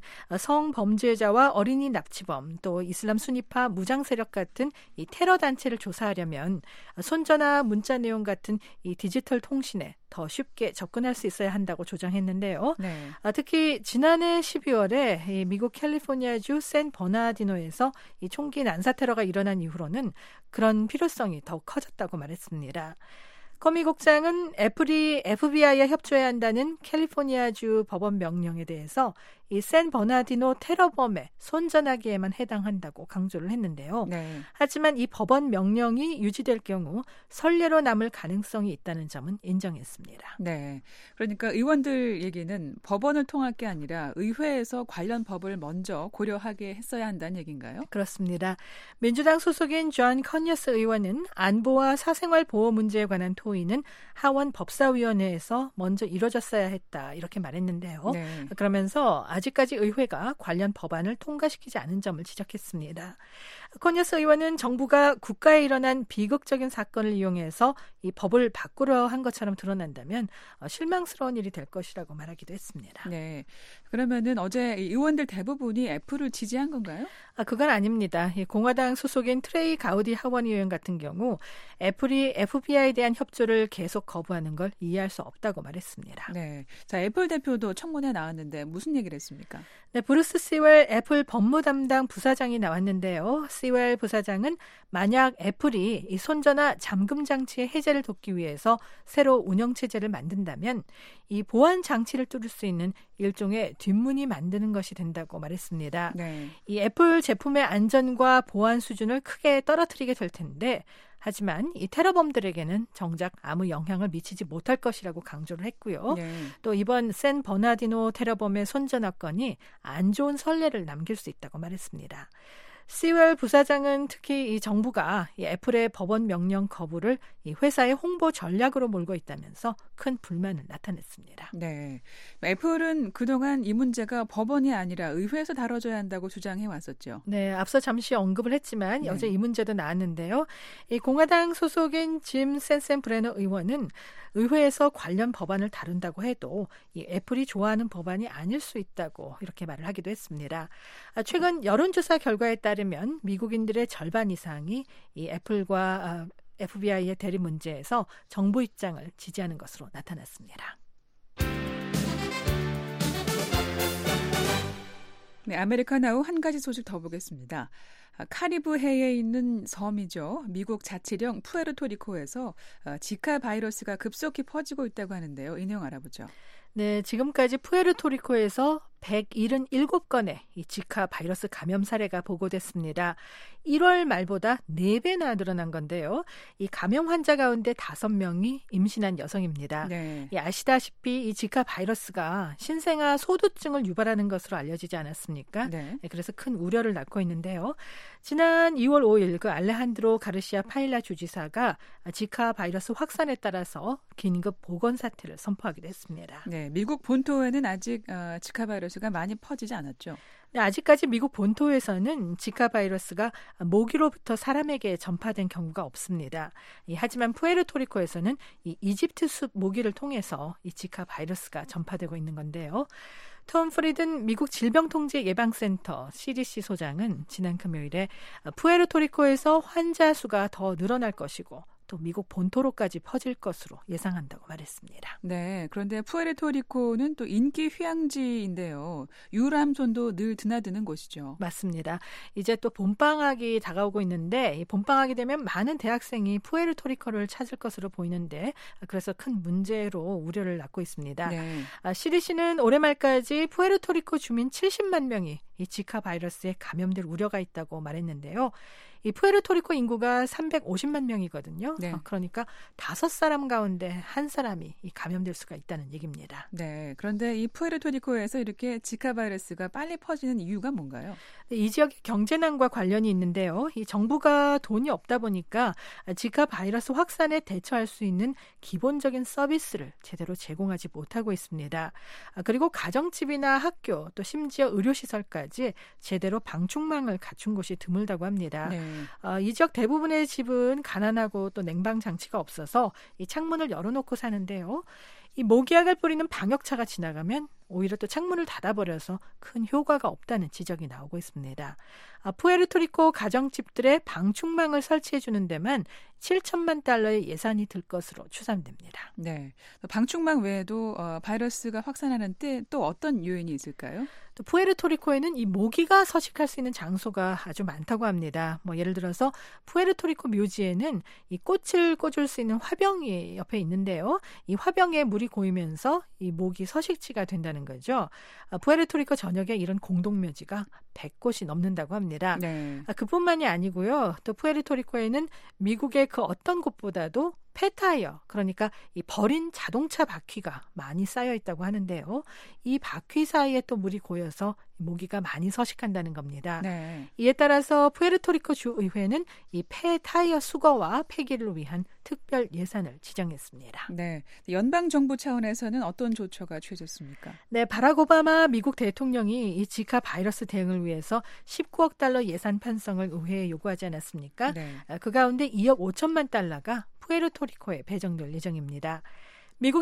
성범죄자와 어린이 납치범 또 이슬람 순위파 무장세력 같은 이 테러 단체를 조사하려면 손전화 문자 내용 같은 이 디지털 통신에 더 쉽게 접근할 수 있어야 한다고 조정했는데요. 네. 특히 지난해 12월에 이 미국 캘리포니아주 샌 버나디노에서 이 총기 난사 테러가 일어난 이후로는 그런 필요성이 더욱 커졌다고 말했습니다. 커미 국장은 애플이 FBI에 협조해야 한다는 캘리포니아주 법원 명령에 대해서 이 샌 버나디노 테러범의 손전화기에만 해당한다고 강조를 했는데요. 네. 하지만 이 법원 명령이 유지될 경우 선례로 남을 가능성이 있다는 점은 인정했습니다. 네. 그러니까 의원들 얘기는 법원을 통할 게 아니라 의회에서 관련 법을 먼저 고려하게 했어야 한다는 얘기인가요? 그렇습니다. 민주당 소속인 존 커니어스 의원은 안보와 사생활 보호 문제에 관한 토의는 하원 법사위원회에서 먼저 이뤄졌어야 했다 이렇게 말했는데요. 네. 그러면서 아직까지 의회가 관련 법안을 통과시키지 않은 점을 지적했습니다. 커니어스 의원은 정부가 국가에 일어난 비극적인 사건을 이용해서 이 법을 바꾸려 한 것처럼 드러난다면 실망스러운 일이 될 것이라고 말하기도 했습니다. 네. 그러면은 어제 의원들 대부분이 애플을 지지한 건가요? 그건 아닙니다. 공화당 소속인 트레이 가우디 하원 의원 같은 경우 애플이 FBI에 대한 협조를 계속 거부하는 걸 이해할 수 없다고 말했습니다. 네. 자, 애플 대표도 청문회 나왔는데 무슨 얘기를 했습니까? 네, 브루스 시웰 애플 법무 담당 부사장이 나왔는데요. 시웰 부사장은 만약 애플이 이 손전화 잠금 장치의 해제를 돕기 위해서 새로 운영 체제를 만든다면 이 보안 장치를 뚫을 수 있는 일종의 뒷문이 만드는 것이 된다고 말했습니다. 네. 이 애플 제품의 안전과 보안 수준을 크게 떨어뜨리게 될 텐데 하지만 이 테러범들에게는 정작 아무 영향을 미치지 못할 것이라고 강조를 했고요. 네. 또 이번 샌 버나디노 테러범의 손전화 건이 안 좋은 선례를 남길 수 있다고 말했습니다. 시웰 부사장은 특히 이 정부가 이 애플의 법원 명령 거부를 이 회사의 홍보 전략으로 몰고 있다면서 큰 불만을 나타냈습니다. 네, 애플은 그동안 이 문제가 법원이 아니라 의회에서 다뤄져야 한다고 주장해 왔었죠. 네, 앞서 잠시 언급을 했지만 네. 어제 이 문제도 나왔는데요. 이 공화당 소속인 짐 센센브레너 의원은 의회에서 관련 법안을 다룬다고 해도 이 애플이 좋아하는 법안이 아닐 수 있다고 이렇게 말을 하기도 했습니다. 최근 여론조사 결과에 따르면 미국인들의 절반 이상이 이 애플과 FBI의 대립 문제에서 정부 입장을 지지하는 것으로 나타났습니다. 네, 아메리카나우 한 가지 소식 더 보겠습니다. 카리브해에 있는 섬이죠. 미국 자치령 푸에르토리코에서 지카 바이러스가 급속히 퍼지고 있다고 하는데요. 이 내용 알아보죠. 네, 지금까지 푸에르토리코에서 177건의 이 지카 바이러스 감염 사례가 보고됐습니다. 1월 말보다 4배나 늘어난 건데요. 이 감염 환자 가운데 5명이 임신한 여성입니다. 네. 아시다시피 이 지카 바이러스가 신생아 소두증을 유발하는 것으로 알려지지 않았습니까? 네. 그래서 큰 우려를 낳고 있는데요. 지난 2월 5일 그 알레한드로 가르시아 파일라 주지사가 지카 바이러스 확산에 따라서 긴급 보건 사태를 선포하기도 했습니다. 네, 미국 본토에는 아직 지카 바이러스가 많이 퍼지지 않았죠. 네, 아직까지 미국 본토에서는 지카 바이러스가 모기로부터 사람에게 전파된 경우가 없습니다. 하지만 푸에르토리코에서는 이 이집트 숲 모기를 통해서 이 지카 바이러스가 전파되고 있는 건데요. 톰 프리든 미국 질병통제예방센터 CDC 소장은 지난 금요일에 푸에르토리코에서 환자 수가 더 늘어날 것이고 또 미국 본토로까지 퍼질 것으로 예상한다고 말했습니다. 네, 그런데 푸에르토리코는 또 인기 휴양지인데요. 유람선도 늘 드나드는 곳이죠. 맞습니다. 이제 또 봄방학이 다가오고 있는데 이 봄방학이 되면 많은 대학생이 푸에르토리코를 찾을 것으로 보이는데 그래서 큰 문제로 우려를 낳고 있습니다. 네. CDC는 올해 말까지 푸에르토리코 주민 70만 명이 이 지카 바이러스에 감염될 우려가 있다고 말했는데요. 이 푸에르토리코 인구가 350만 명이거든요. 네. 그러니까 5사람 가운데 1사람이 이 감염될 수가 있다는 얘기입니다. 네, 그런데 이 푸에르토리코에서 이렇게 지카 바이러스가 빨리 퍼지는 이유가 뭔가요? 이 지역의 경제난과 관련이 있는데요. 이 정부가 돈이 없다 보니까 지카 바이러스 확산에 대처할 수 있는 기본적인 서비스를 제대로 제공하지 못하고 있습니다. 그리고 가정집이나 학교 또 심지어 의료시설까지 제대로 방충망을 갖춘 곳이 드물다고 합니다. 네. 이 지역 대부분의 집은 가난하고 또 냉방 장치가 없어서 이 창문을 열어놓고 사는데요. 이 모기약을 뿌리는 방역차가 지나가면 오히려 또 창문을 닫아버려서 큰 효과가 없다는 지적이 나오고 있습니다. 푸에르토리코 가정집들의 방충망을 설치해주는 데만 7천만 달러의 예산이 들 것으로 추산됩니다. 네, 방충망 외에도 바이러스가 확산하는 때 또 어떤 요인이 있을까요? 또 푸에르토리코에는 이 모기가 서식할 수 있는 장소가 아주 많다고 합니다. 예를 들어서 푸에르토리코 묘지에는 이 꽃을 꽂을 수 있는 화병이 옆에 있는데요. 이 화병에 물이 고이면서 이 모기 서식지가 된다는 거죠. 푸에르토리코 전역에 이런 공동묘지가 100곳이 넘는다고 합니다. 네. 그뿐만이 아니고요. 또 푸에르토리코에는 미국의 그 어떤 곳보다도 폐타이어, 그러니까 이 버린 자동차 바퀴가 많이 쌓여 있다고 하는데요. 이 바퀴 사이에 또 물이 고여서 모기가 많이 서식한다는 겁니다. 네. 이에 따라서 푸에르토리코 주의회는 이 폐타이어 수거와 폐기를 위한 특별 예산을 지정했습니다. 네, 연방 정부 차원에서는 어떤 조처가 취해졌습니까? 네, 바락 오바마 미국 대통령이 이 지카 바이러스 대응을 위해서 19억 달러 예산 편성을 의회에 요구하지 않았습니까? 네. 그 가운데 2억 5천만 달러가 푸에르토리코에 배정될 예정입니다. 미국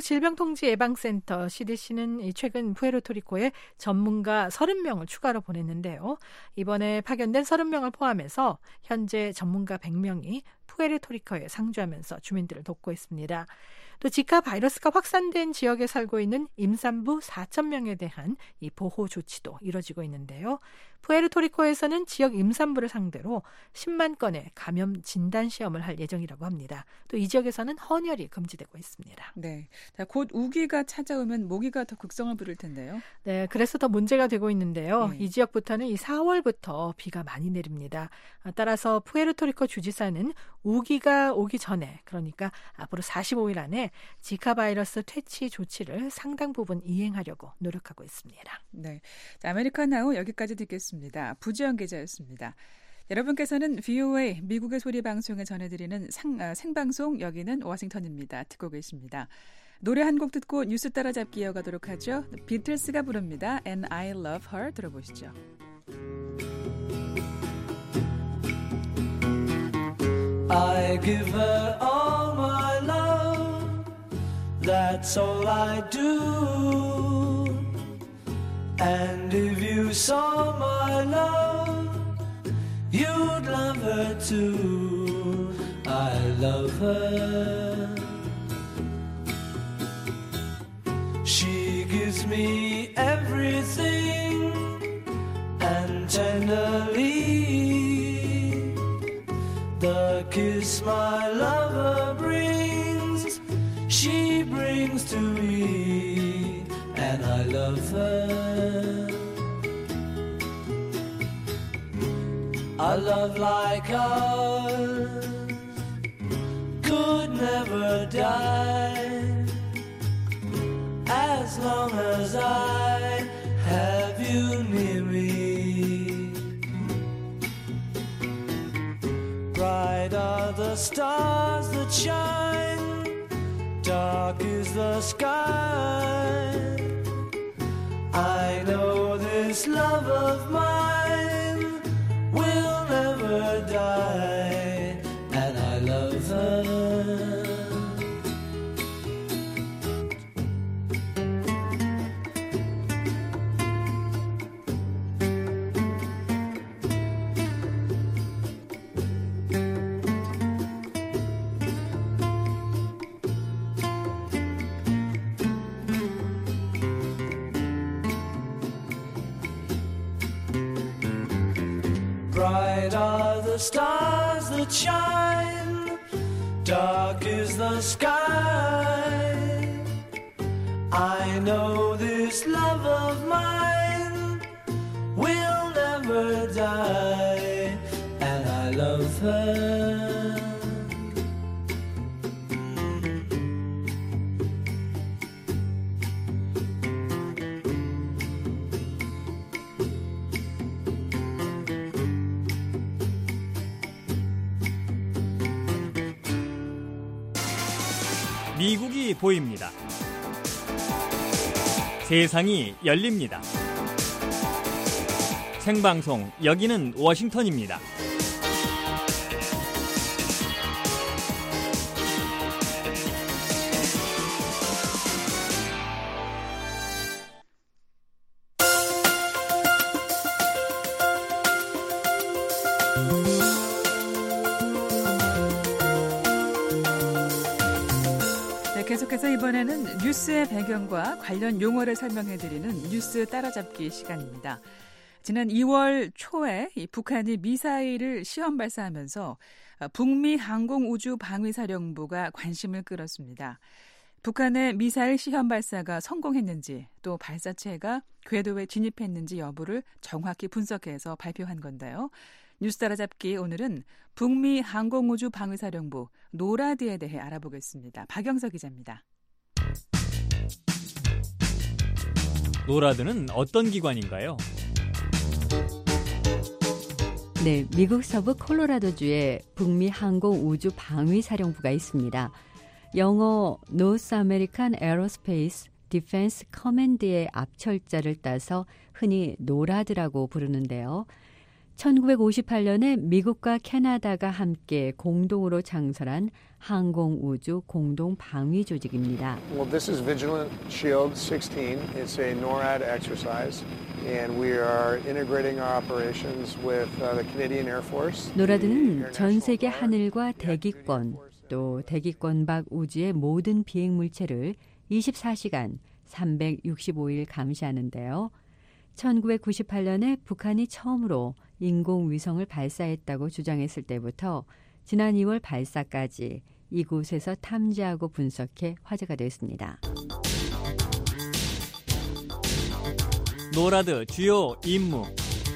질병통제예방센터 CDC는 최근 푸에르토리코에 전문가 30명을 추가로 보냈는데요. 이번에 파견된 30명을 포함해서 현재 전문가 100명이 푸에르토리코에 상주하면서 주민들을 돕고 있습니다. 또 지카 바이러스가 확산된 지역에 살고 있는 임산부 4,000명에 대한 이 보호 조치도 이뤄지고 있는데요. 푸에르토리코에서는 지역 임산부를 상대로 10만 건의 감염 진단 시험을 할 예정이라고 합니다. 또 이 지역에서는 헌혈이 금지되고 있습니다. 네, 곧 우기가 찾아오면 모기가 더 극성을 부릴 텐데요. 네, 그래서 더 문제가 되고 있는데요. 네. 이 지역부터는 이 4월부터 비가 많이 내립니다. 따라서 푸에르토리코 주지사는 우기가 오기 전에, 그러니까 앞으로 45일 안에 지카 바이러스 퇴치 조치를 상당 부분 이행하려고 노력하고 있습니다. 네, 자, 아메리칸 나우 여기까지 듣겠습니다. 부지영 기자였습니다. 여러분께서는 VOA 미국의 소리 방송에 전해드리는 생방송 여기는 워싱턴입니다. 듣고 계십니다. 노래 한 곡 듣고 뉴스 따라잡기 이어가도록 하죠. 비틀스가 부릅니다. And I Love Her 들어보시죠. I give her all my love, that's all I do. And if you saw my love, you'd love her too. I love her. She gives me everything, and tenderly the kiss my lover brings, she brings to me, and I love her. A love like ours could never die, as long as I have you near me. Bright are the stars that shine, dark is the sky. I know this love of mine will never die, and I love her. Bright are the stars that shine, dark is the sky. I know this love of mine will never die, and I love her. 미국이 보입니다. 세상이 열립니다. 생방송 여기는 워싱턴입니다. 계속해서 이번에는 뉴스의 배경과 관련 용어를 설명해드리는 뉴스 따라잡기 시간입니다. 지난 2월 초에 북한이 미사일을 시험 발사하면서 북미 항공우주방위사령부가 관심을 끌었습니다. 북한의 미사일 시험 발사가 성공했는지 또 발사체가 궤도에 진입했는지 여부를 정확히 분석해서 발표한 건데요. 뉴스 따라잡기 오늘은 북미 항공우주방위사령부 노라드에 대해 알아보겠습니다. 박영석 기자입니다. 노라드는 어떤 기관인가요? 네, 미국 서부 콜로라도주에 북미 항공우주방위사령부가 있습니다. 영어 North American Aerospace Defense Command의 앞철자를 따서 흔히 노라드라고 부르는데요. 1958년에 미국과 캐나다가 함께 공동으로 창설한 항공우주 공동방위 조직입니다. Well, this is Vigilant Shield 16. It's a NORAD exercise, and we are integrating our operations with the Canadian Air Force. 노라드는 전 세계 하늘과 대기권, 또 대기권 밖 우주의 모든 비행 물체를 24시간 365일 감시하는데요. 1998년에 북한이 처음으로 인공위성을 발사했다고 주장했을 때부터 지난 2월 발사까지 이곳에서 탐지하고 분석해 화제가 됐습니다. 노라드 주요 임무.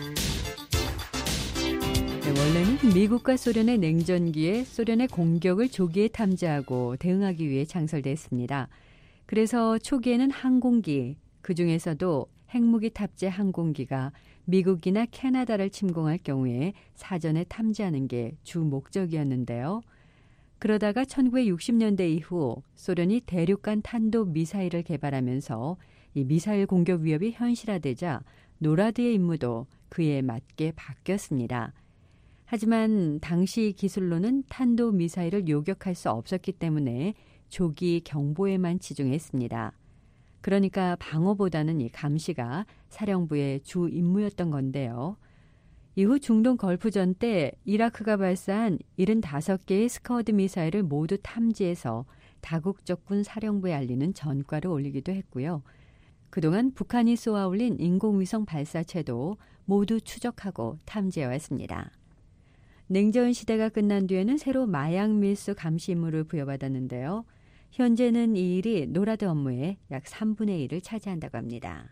네, 원래는 미국과 소련의 냉전기에 소련의 공격을 조기에 탐지하고 대응하기 위해 창설됐습니다. 그래서 초기에는 항공기, 그중에서도 핵무기 탑재 항공기가 미국이나 캐나다를 침공할 경우에 사전에 탐지하는 게 주 목적이었는데요. 그러다가 1960년대 이후 소련이 대륙간 탄도 미사일을 개발하면서 이 미사일 공격 위협이 현실화되자 노라드의 임무도 그에 맞게 바뀌었습니다. 하지만 당시 기술로는 탄도 미사일을 요격할 수 없었기 때문에 조기 경보에만 치중했습니다. 그러니까 방어보다는 이 감시가 사령부의 주 임무였던 건데요. 이후 중동 걸프전 때 이라크가 발사한 75개의 스커드 미사일을 모두 탐지해서 다국적군 사령부에 알리는 전과를 올리기도 했고요. 그동안 북한이 쏘아올린 인공위성 발사체도 모두 추적하고 탐지해왔습니다. 냉전 시대가 끝난 뒤에는 새로 마약 밀수 감시 임무를 부여받았는데요. 현재는 이 일이 노라드 업무의 약 3분의 1을 차지한다고 합니다.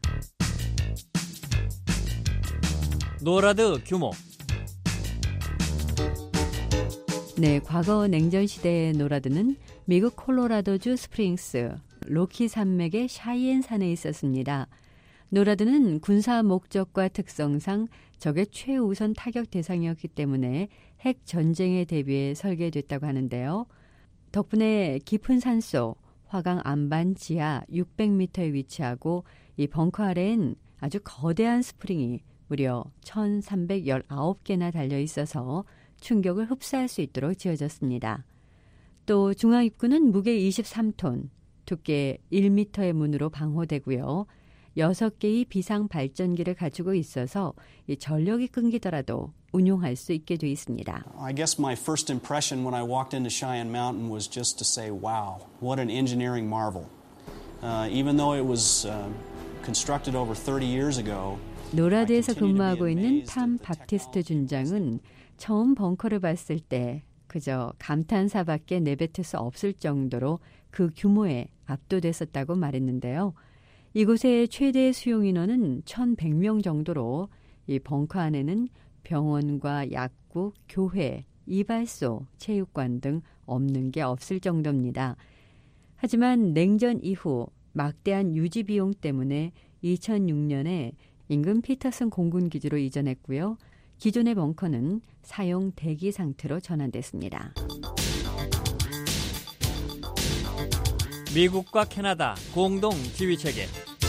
노라드 규모. 네, 과거 냉전 시대의 노라드는 미국 콜로라도주 스프링스, 로키 산맥의 샤이엔 산에 있었습니다. 노라드는 군사 목적과 특성상 적의 최우선 타격 대상이었기 때문에 핵 전쟁에 대비해 설계됐다고 하는데요. 덕분에 깊은 산속 화강 안반 지하 600m에 위치하고 이 벙커 아래엔 아주 거대한 스프링이 무려 1319개나 달려 있어서 충격을 흡수할 수 있도록 지어졌습니다. 또 중앙 입구는 무게 23톤, 두께 1m의 문으로 방호되고요. 6개의 비상 발전기를 갖추고 있어서 이 전력이 끊기더라도 운용할 수 있게 돼 있습니다. I guess my first impression when I walked into Cheyenne Mountain was just to say, wow, what an engineering marvel. Even though it was constructed over 30 years ago. 노라드에서 근무하고 있는 탐 밥티스트 준장은 처음 벙커를 봤을 때 그저 감탄사밖에 내뱉을 수 없을 정도로 그 규모에 압도됐었다고 말했는데요. 이곳의 최대 수용 인원은 1,100명 정도로 이 벙커 안에는 병원과 약국, 교회, 이발소, 체육관 등 없는 게 없을 정도입니다. 하지만 냉전 이후 막대한 유지 비용 때문에 2006년에 인근 피터슨 공군기지로 이전했고요. 기존의 벙커는 사용 대기 상태로 전환됐습니다. 미국과 캐나다 공동 지휘체계.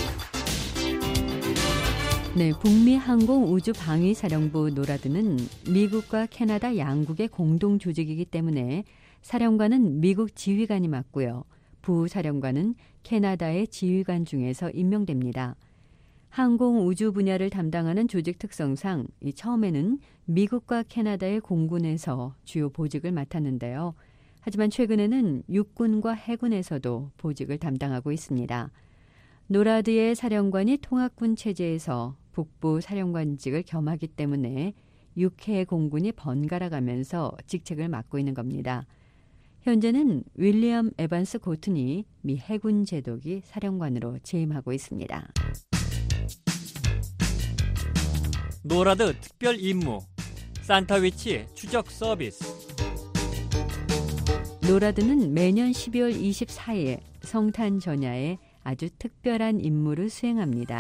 네, 북미 항공우주방위사령부 노라드는 미국과 캐나다 양국의 공동 조직이기 때문에 사령관은 미국 지휘관이 맡고요. 부사령관은 캐나다의 지휘관 중에서 임명됩니다. 항공우주 분야를 담당하는 조직 특성상 처음에는 미국과 캐나다의 공군에서 주요 보직을 맡았는데요. 하지만 최근에는 육군과 해군에서도 보직을 담당하고 있습니다. 노라드의 사령관이 통합군 체제에서 북부 사령관직을 겸하기 때문에 6해 공군이 번갈아가면서 직책을 맡고 있는 겁니다. 현재는 윌리엄 에반스 고튼이 미 해군 제독이 사령관으로 재임하고 있습니다. 노라드 특별 임무 산타위치 추적 서비스. 노라드는 매년 12월 24일 성탄 전야에 아주 특별한 임무를 수행합니다.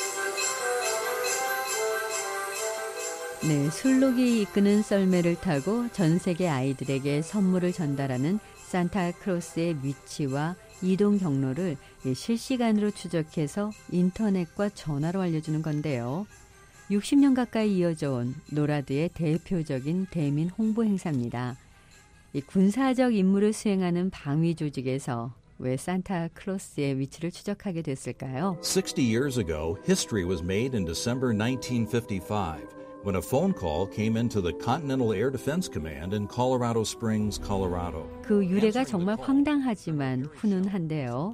네, 술록이 이끄는 썰매를 타고 전 세계 아이들에게 선물을 전달하는 산타크로스의 위치와 이동 경로를 실시간으로 추적해서 인터넷과 전화로 알려주는 건데요. 60년 가까이 이어져 온 노라드의 대표적인 대민 홍보 행사입니다. 이 군사적 임무를 수행하는 방위 조직에서 왜 산타크로스의 위치를 추적하게 됐을까요? 60 years ago, history was made in December 1955. When a phone call came into the Continental Air Defense Command in Colorado Springs, Colorado. 그 유래가 정말 황당하지만 훈훈한데요.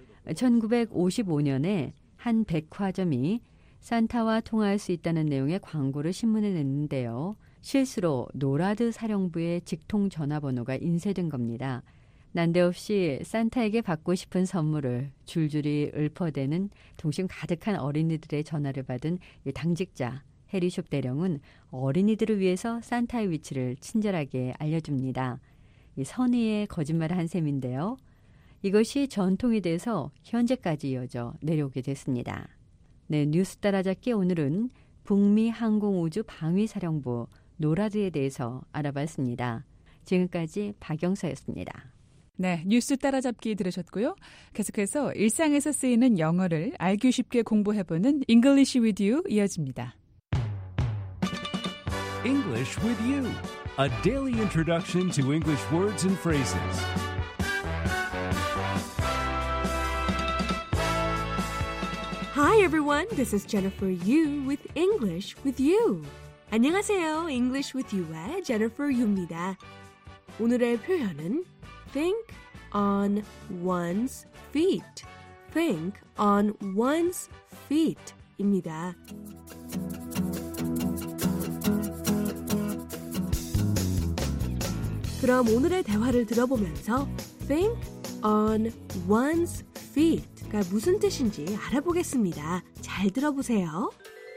1955년에 한 백화점이 산타와 통화할 수 있다는 내용의 광고를 신문에 냈는데요. 실수로 노라드 사령부의 직통 전화번호가 인쇄된 겁니다. 난데없이 산타에게 받고 싶은 선물을 줄줄이 읊어대는 동심 가득한 어린이들의 전화를 받은 당직자 해리숍 대령은 어린이들을 위해서 산타의 위치를 친절하게 알려줍니다. 선의의 거짓말을 한 셈인데요. 이것이 전통이 돼서 현재까지 이어져 내려오게 됐습니다. 네, 뉴스 따라잡기 오늘은 북미 항공우주 방위사령부 노라드에 대해서 알아봤습니다. 지금까지 박영서였습니다. 네, 뉴스 따라잡기 들으셨고요. 계속해서 일상에서 쓰이는 영어를 알기 쉽게 공부해보는 English with You 이어집니다. English with You, a daily introduction to English words and phrases. Hi everyone, this is Jennifer Yu with English with You. 안녕하세요, English with You의 Jennifer Yu입니다. 오늘의 표현은 think on one's feet. think on one's feet 입니다. 그럼 오늘의 대화를 들어보면서 think on one's feet가 무슨 뜻인지 알아보겠습니다. 잘 들어보세요.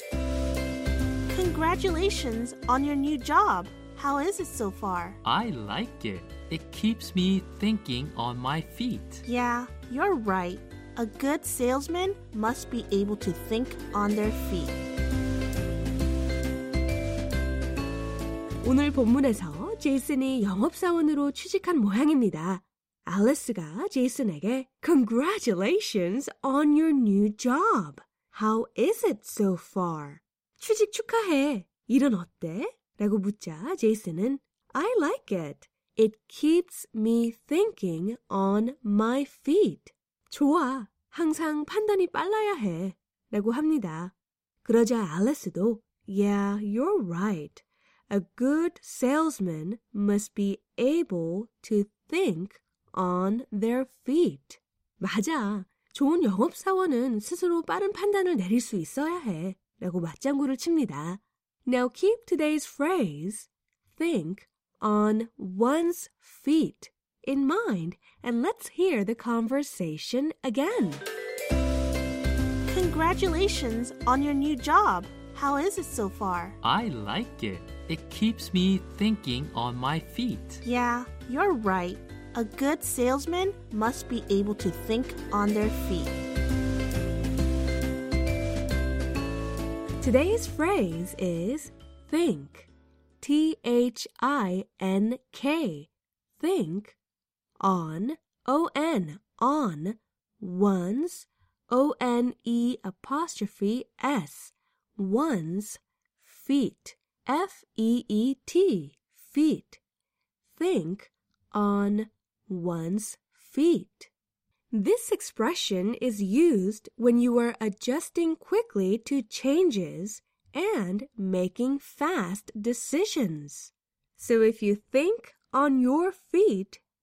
Congratulations on your new job. How is it so far? I like it. It keeps me thinking on my feet. Yeah, you're right. A good salesman must be able to think on their feet. 오늘 본문에서 제이슨이 영업사원으로 취직한 모양입니다. 앨리스가 제이슨에게 Congratulations on your new job. How is it so far? 취직 축하해. 일은 어때? 라고 묻자 제이슨은 I like it. It keeps me thinking on my feet. 좋아. 항상 판단이 빨라야 해. 라고 합니다. 그러자 앨리스도 Yeah, you're right. A good salesman must be able to think on their feet. 맞아. 좋은 영업사원은 스스로 빠른 판단을 내릴 수 있어야 해. 라고 맞장구를 칩니다. Now keep today's phrase, think on one's feet, in mind, and let's hear the conversation again. Congratulations on your new job. How is it so far? I like it. It keeps me thinking on my feet. Yeah, you're right. A good salesman must be able to think on their feet. Today's phrase is think. T-H-I-N-K. Think on, O-N, on, one's, O-N-E apostrophe S, one's feet, F-E-E-T, feet. Think on one's feet. This expression is used when you are adjusting quickly to changes and making fast decisions. So if you think on your feet,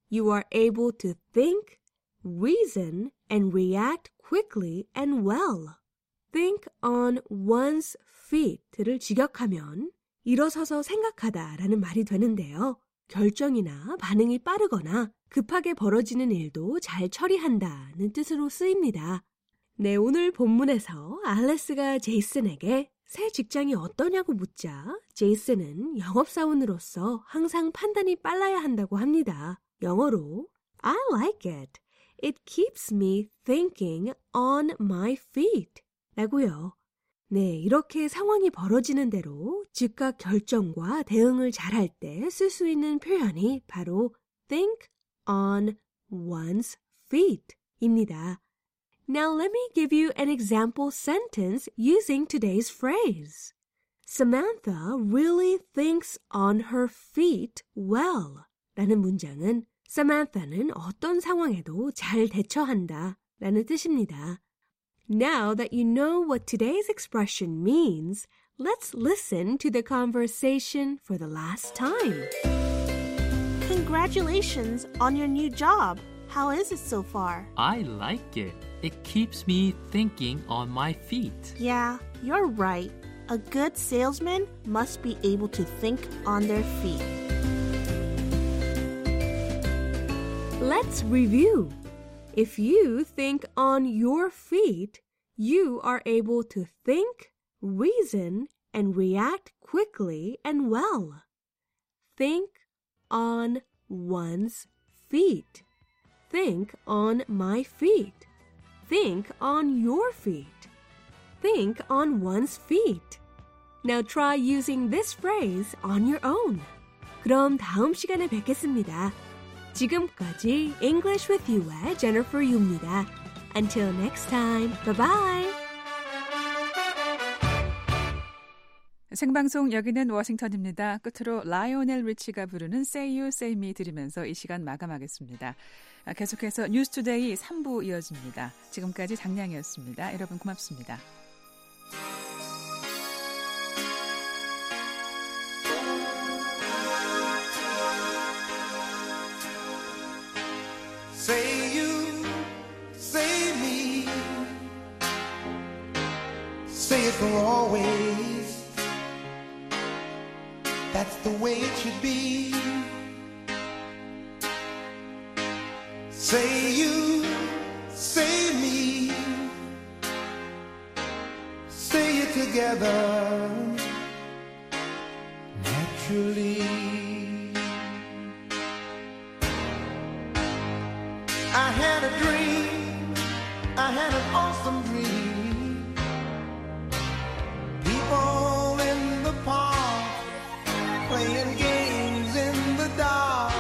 you are able to think, reason, and react quickly and well. Think on one's feet를 직역하면 일어서서 생각하다라는 말이 되는데요. 결정이나 반응이 빠르거나 급하게 벌어지는 일도 잘 처리한다는 뜻으로 쓰입니다. 네, 오늘 본문에서 알래스가 제이슨에게 새 직장이 어떠냐고 묻자 제이슨은 영업사원으로서 항상 판단이 빨라야 한다고 합니다. 영어로 I like it. It keeps me thinking on my feet. 라고요. 네, 이렇게 상황이 벌어지는 대로 즉각 결정과 대응을 잘할 때 쓸 수 있는 표현이 바로 think on one's feet 입니다. Now let me give you an example sentence using today's phrase. Samantha really thinks on her feet well. 라는 문장은 Samantha는 어떤 상황에도 잘 대처한다 라는 뜻입니다. Now that you know what today's expression means, let's listen to the conversation for the last time. Congratulations on your new job. How is it so far? I like it. It keeps me thinking on my feet. Yeah, you're right. A good salesman must be able to think on their feet. Let's review. If you think on your feet, you are able to think, reason, and react quickly and well. Think on one's feet. Think on my feet. Think on your feet. Think on one's feet. Now try using this phrase on your own. 그럼 다음 시간에 뵙겠습니다. 지금까지 English with You의 Jennifer Yu입니다. Until next time, bye-bye. 생방송 여기는 워싱턴입니다. 끝으로 라이오넬 리치가 부르는 Say You, Say Me 들으면서 이 시간 마감하겠습니다. 계속해서 뉴스투데이 3부 이어집니다. 지금까지 장량이었습니다. 여러분 고맙습니다. Say you, say me, say it for always. That's the way it should be. Say you, say me, say it together naturally. I had a dream, I had an awesome dream. People in the park playing games in the dark.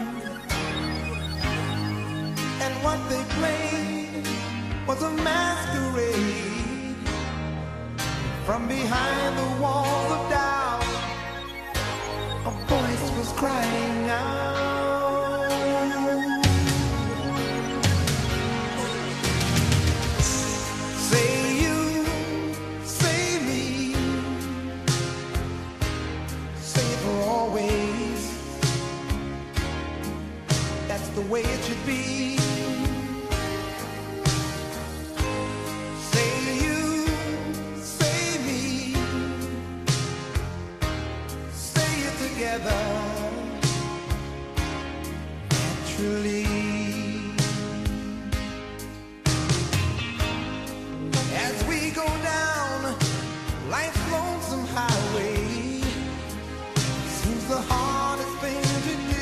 And what they played was a masquerade. From behind the walls of doubt, a voice was crying out. The way it should be. Say you, say me, say it together naturally. As we go down life's lonesome highway, seems the hardest thing to do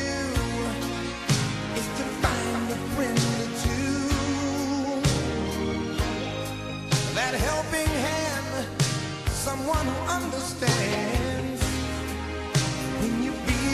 to find a friend or two, that helping hand, someone who understands when you feel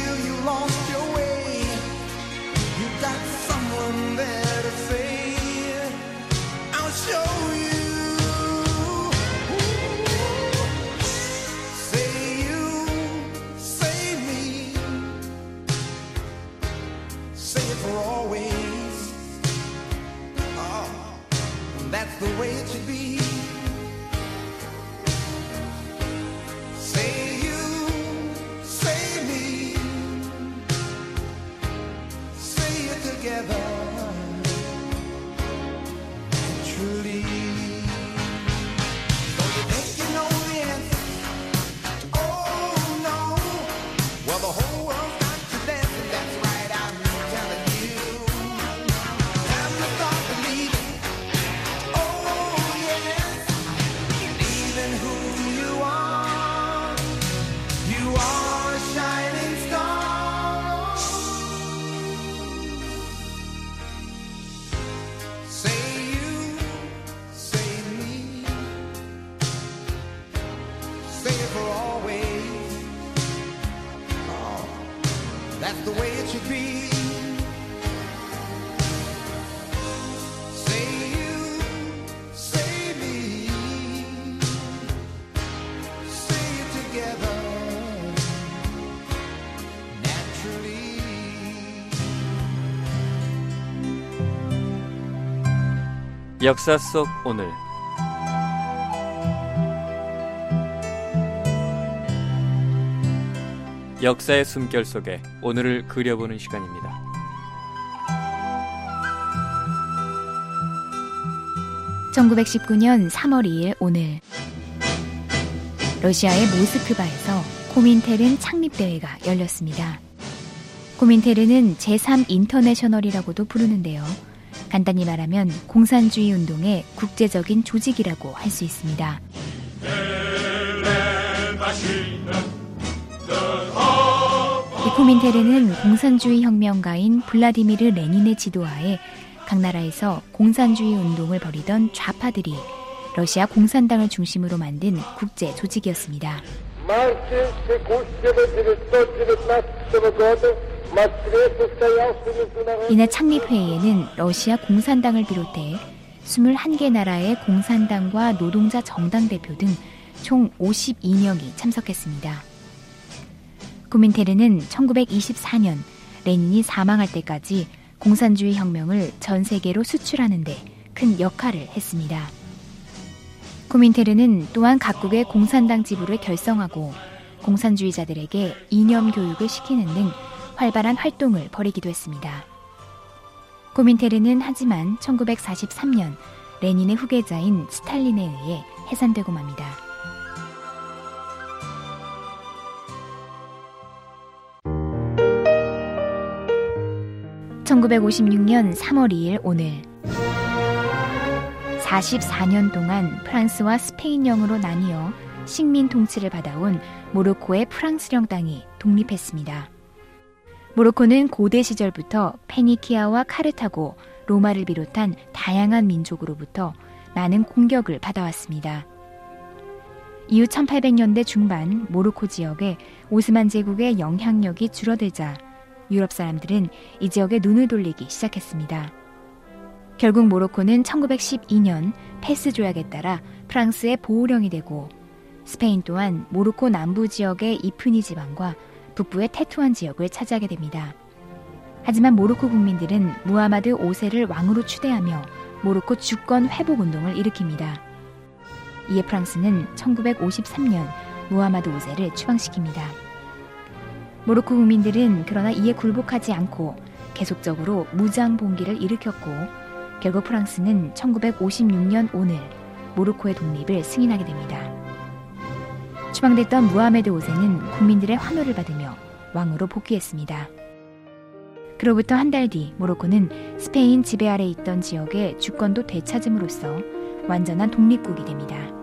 in who you are. You are a shining star. Say you, say me, say it for always. Oh, that's the way it should be. 역사 속 오늘. 역사의 숨결 속에 오늘을 그려보는 시간입니다. (1919년 3월 2일) 오늘 러시아의 모스크바에서 코민테른 창립대회가 열렸습니다. 코민테른은 제3인터내셔널이라고도 부르는데요. 간단히 말하면 공산주의 운동의 국제적인 조직이라고 할 수 있습니다. 이 코민테른은 공산주의 혁명가인 블라디미르 레닌의 지도하에 각 나라에서 공산주의 운동을 벌이던 좌파들이 러시아 공산당을 중심으로 만든 국제 조직이었습니다. 이날 창립회의에는 러시아 공산당을 비롯해 21개 나라의 공산당과 노동자 정당 대표 등 총 52명이 참석했습니다. 코민테른은 1924년 레닌이 사망할 때까지 공산주의 혁명을 전 세계로 수출하는 데 큰 역할을 했습니다. 코민테른은 또한 각국의 공산당 지부를 결성하고 공산주의자들에게 이념 교육을 시키는 등 활발한 활동을 벌이기도 했습니다. 코민테른은 하지만 1943년 레닌의 후계자인 스탈린에 의해 해산되고 맙니다. (1956년 3월 2일) 오늘 44년 동안 프랑스와 스페인령으로 나뉘어 식민 통치를 받아온 모로코의 프랑스령 땅이 독립했습니다. 모로코는 고대 시절부터 페니키아와 카르타고, 로마를 비롯한 다양한 민족으로부터 많은 공격을 받아왔습니다. 이후 1800년대 중반 모로코 지역에 오스만 제국의 영향력이 줄어들자 유럽 사람들은 이 지역에 눈을 돌리기 시작했습니다. 결국 모로코는 1912년 페스 조약에 따라 프랑스의 보호령이 되고 스페인 또한 모로코 남부 지역의 이프니 지방과 북부의 테투안 지역을 차지하게 됩니다. 하지만 모로코 국민들은 무하마드 5세를 왕으로 추대하며 모로코 주권 회복 운동을 일으킵니다. 이에 프랑스는 1953년 무하마드 5세를 추방시킵니다. 모로코 국민들은 그러나 이에 굴복하지 않고 계속적으로 무장 봉기를 일으켰고 결국 프랑스는 1956년 오늘 모로코의 독립을 승인하게 됩니다. 추방됐던 무하메드 5세는 국민들의 환호를 받으며 왕으로 복귀했습니다. 그로부터 한 달 뒤 모로코는 스페인 지배 아래 있던 지역의 주권도 되찾음으로써 완전한 독립국이 됩니다.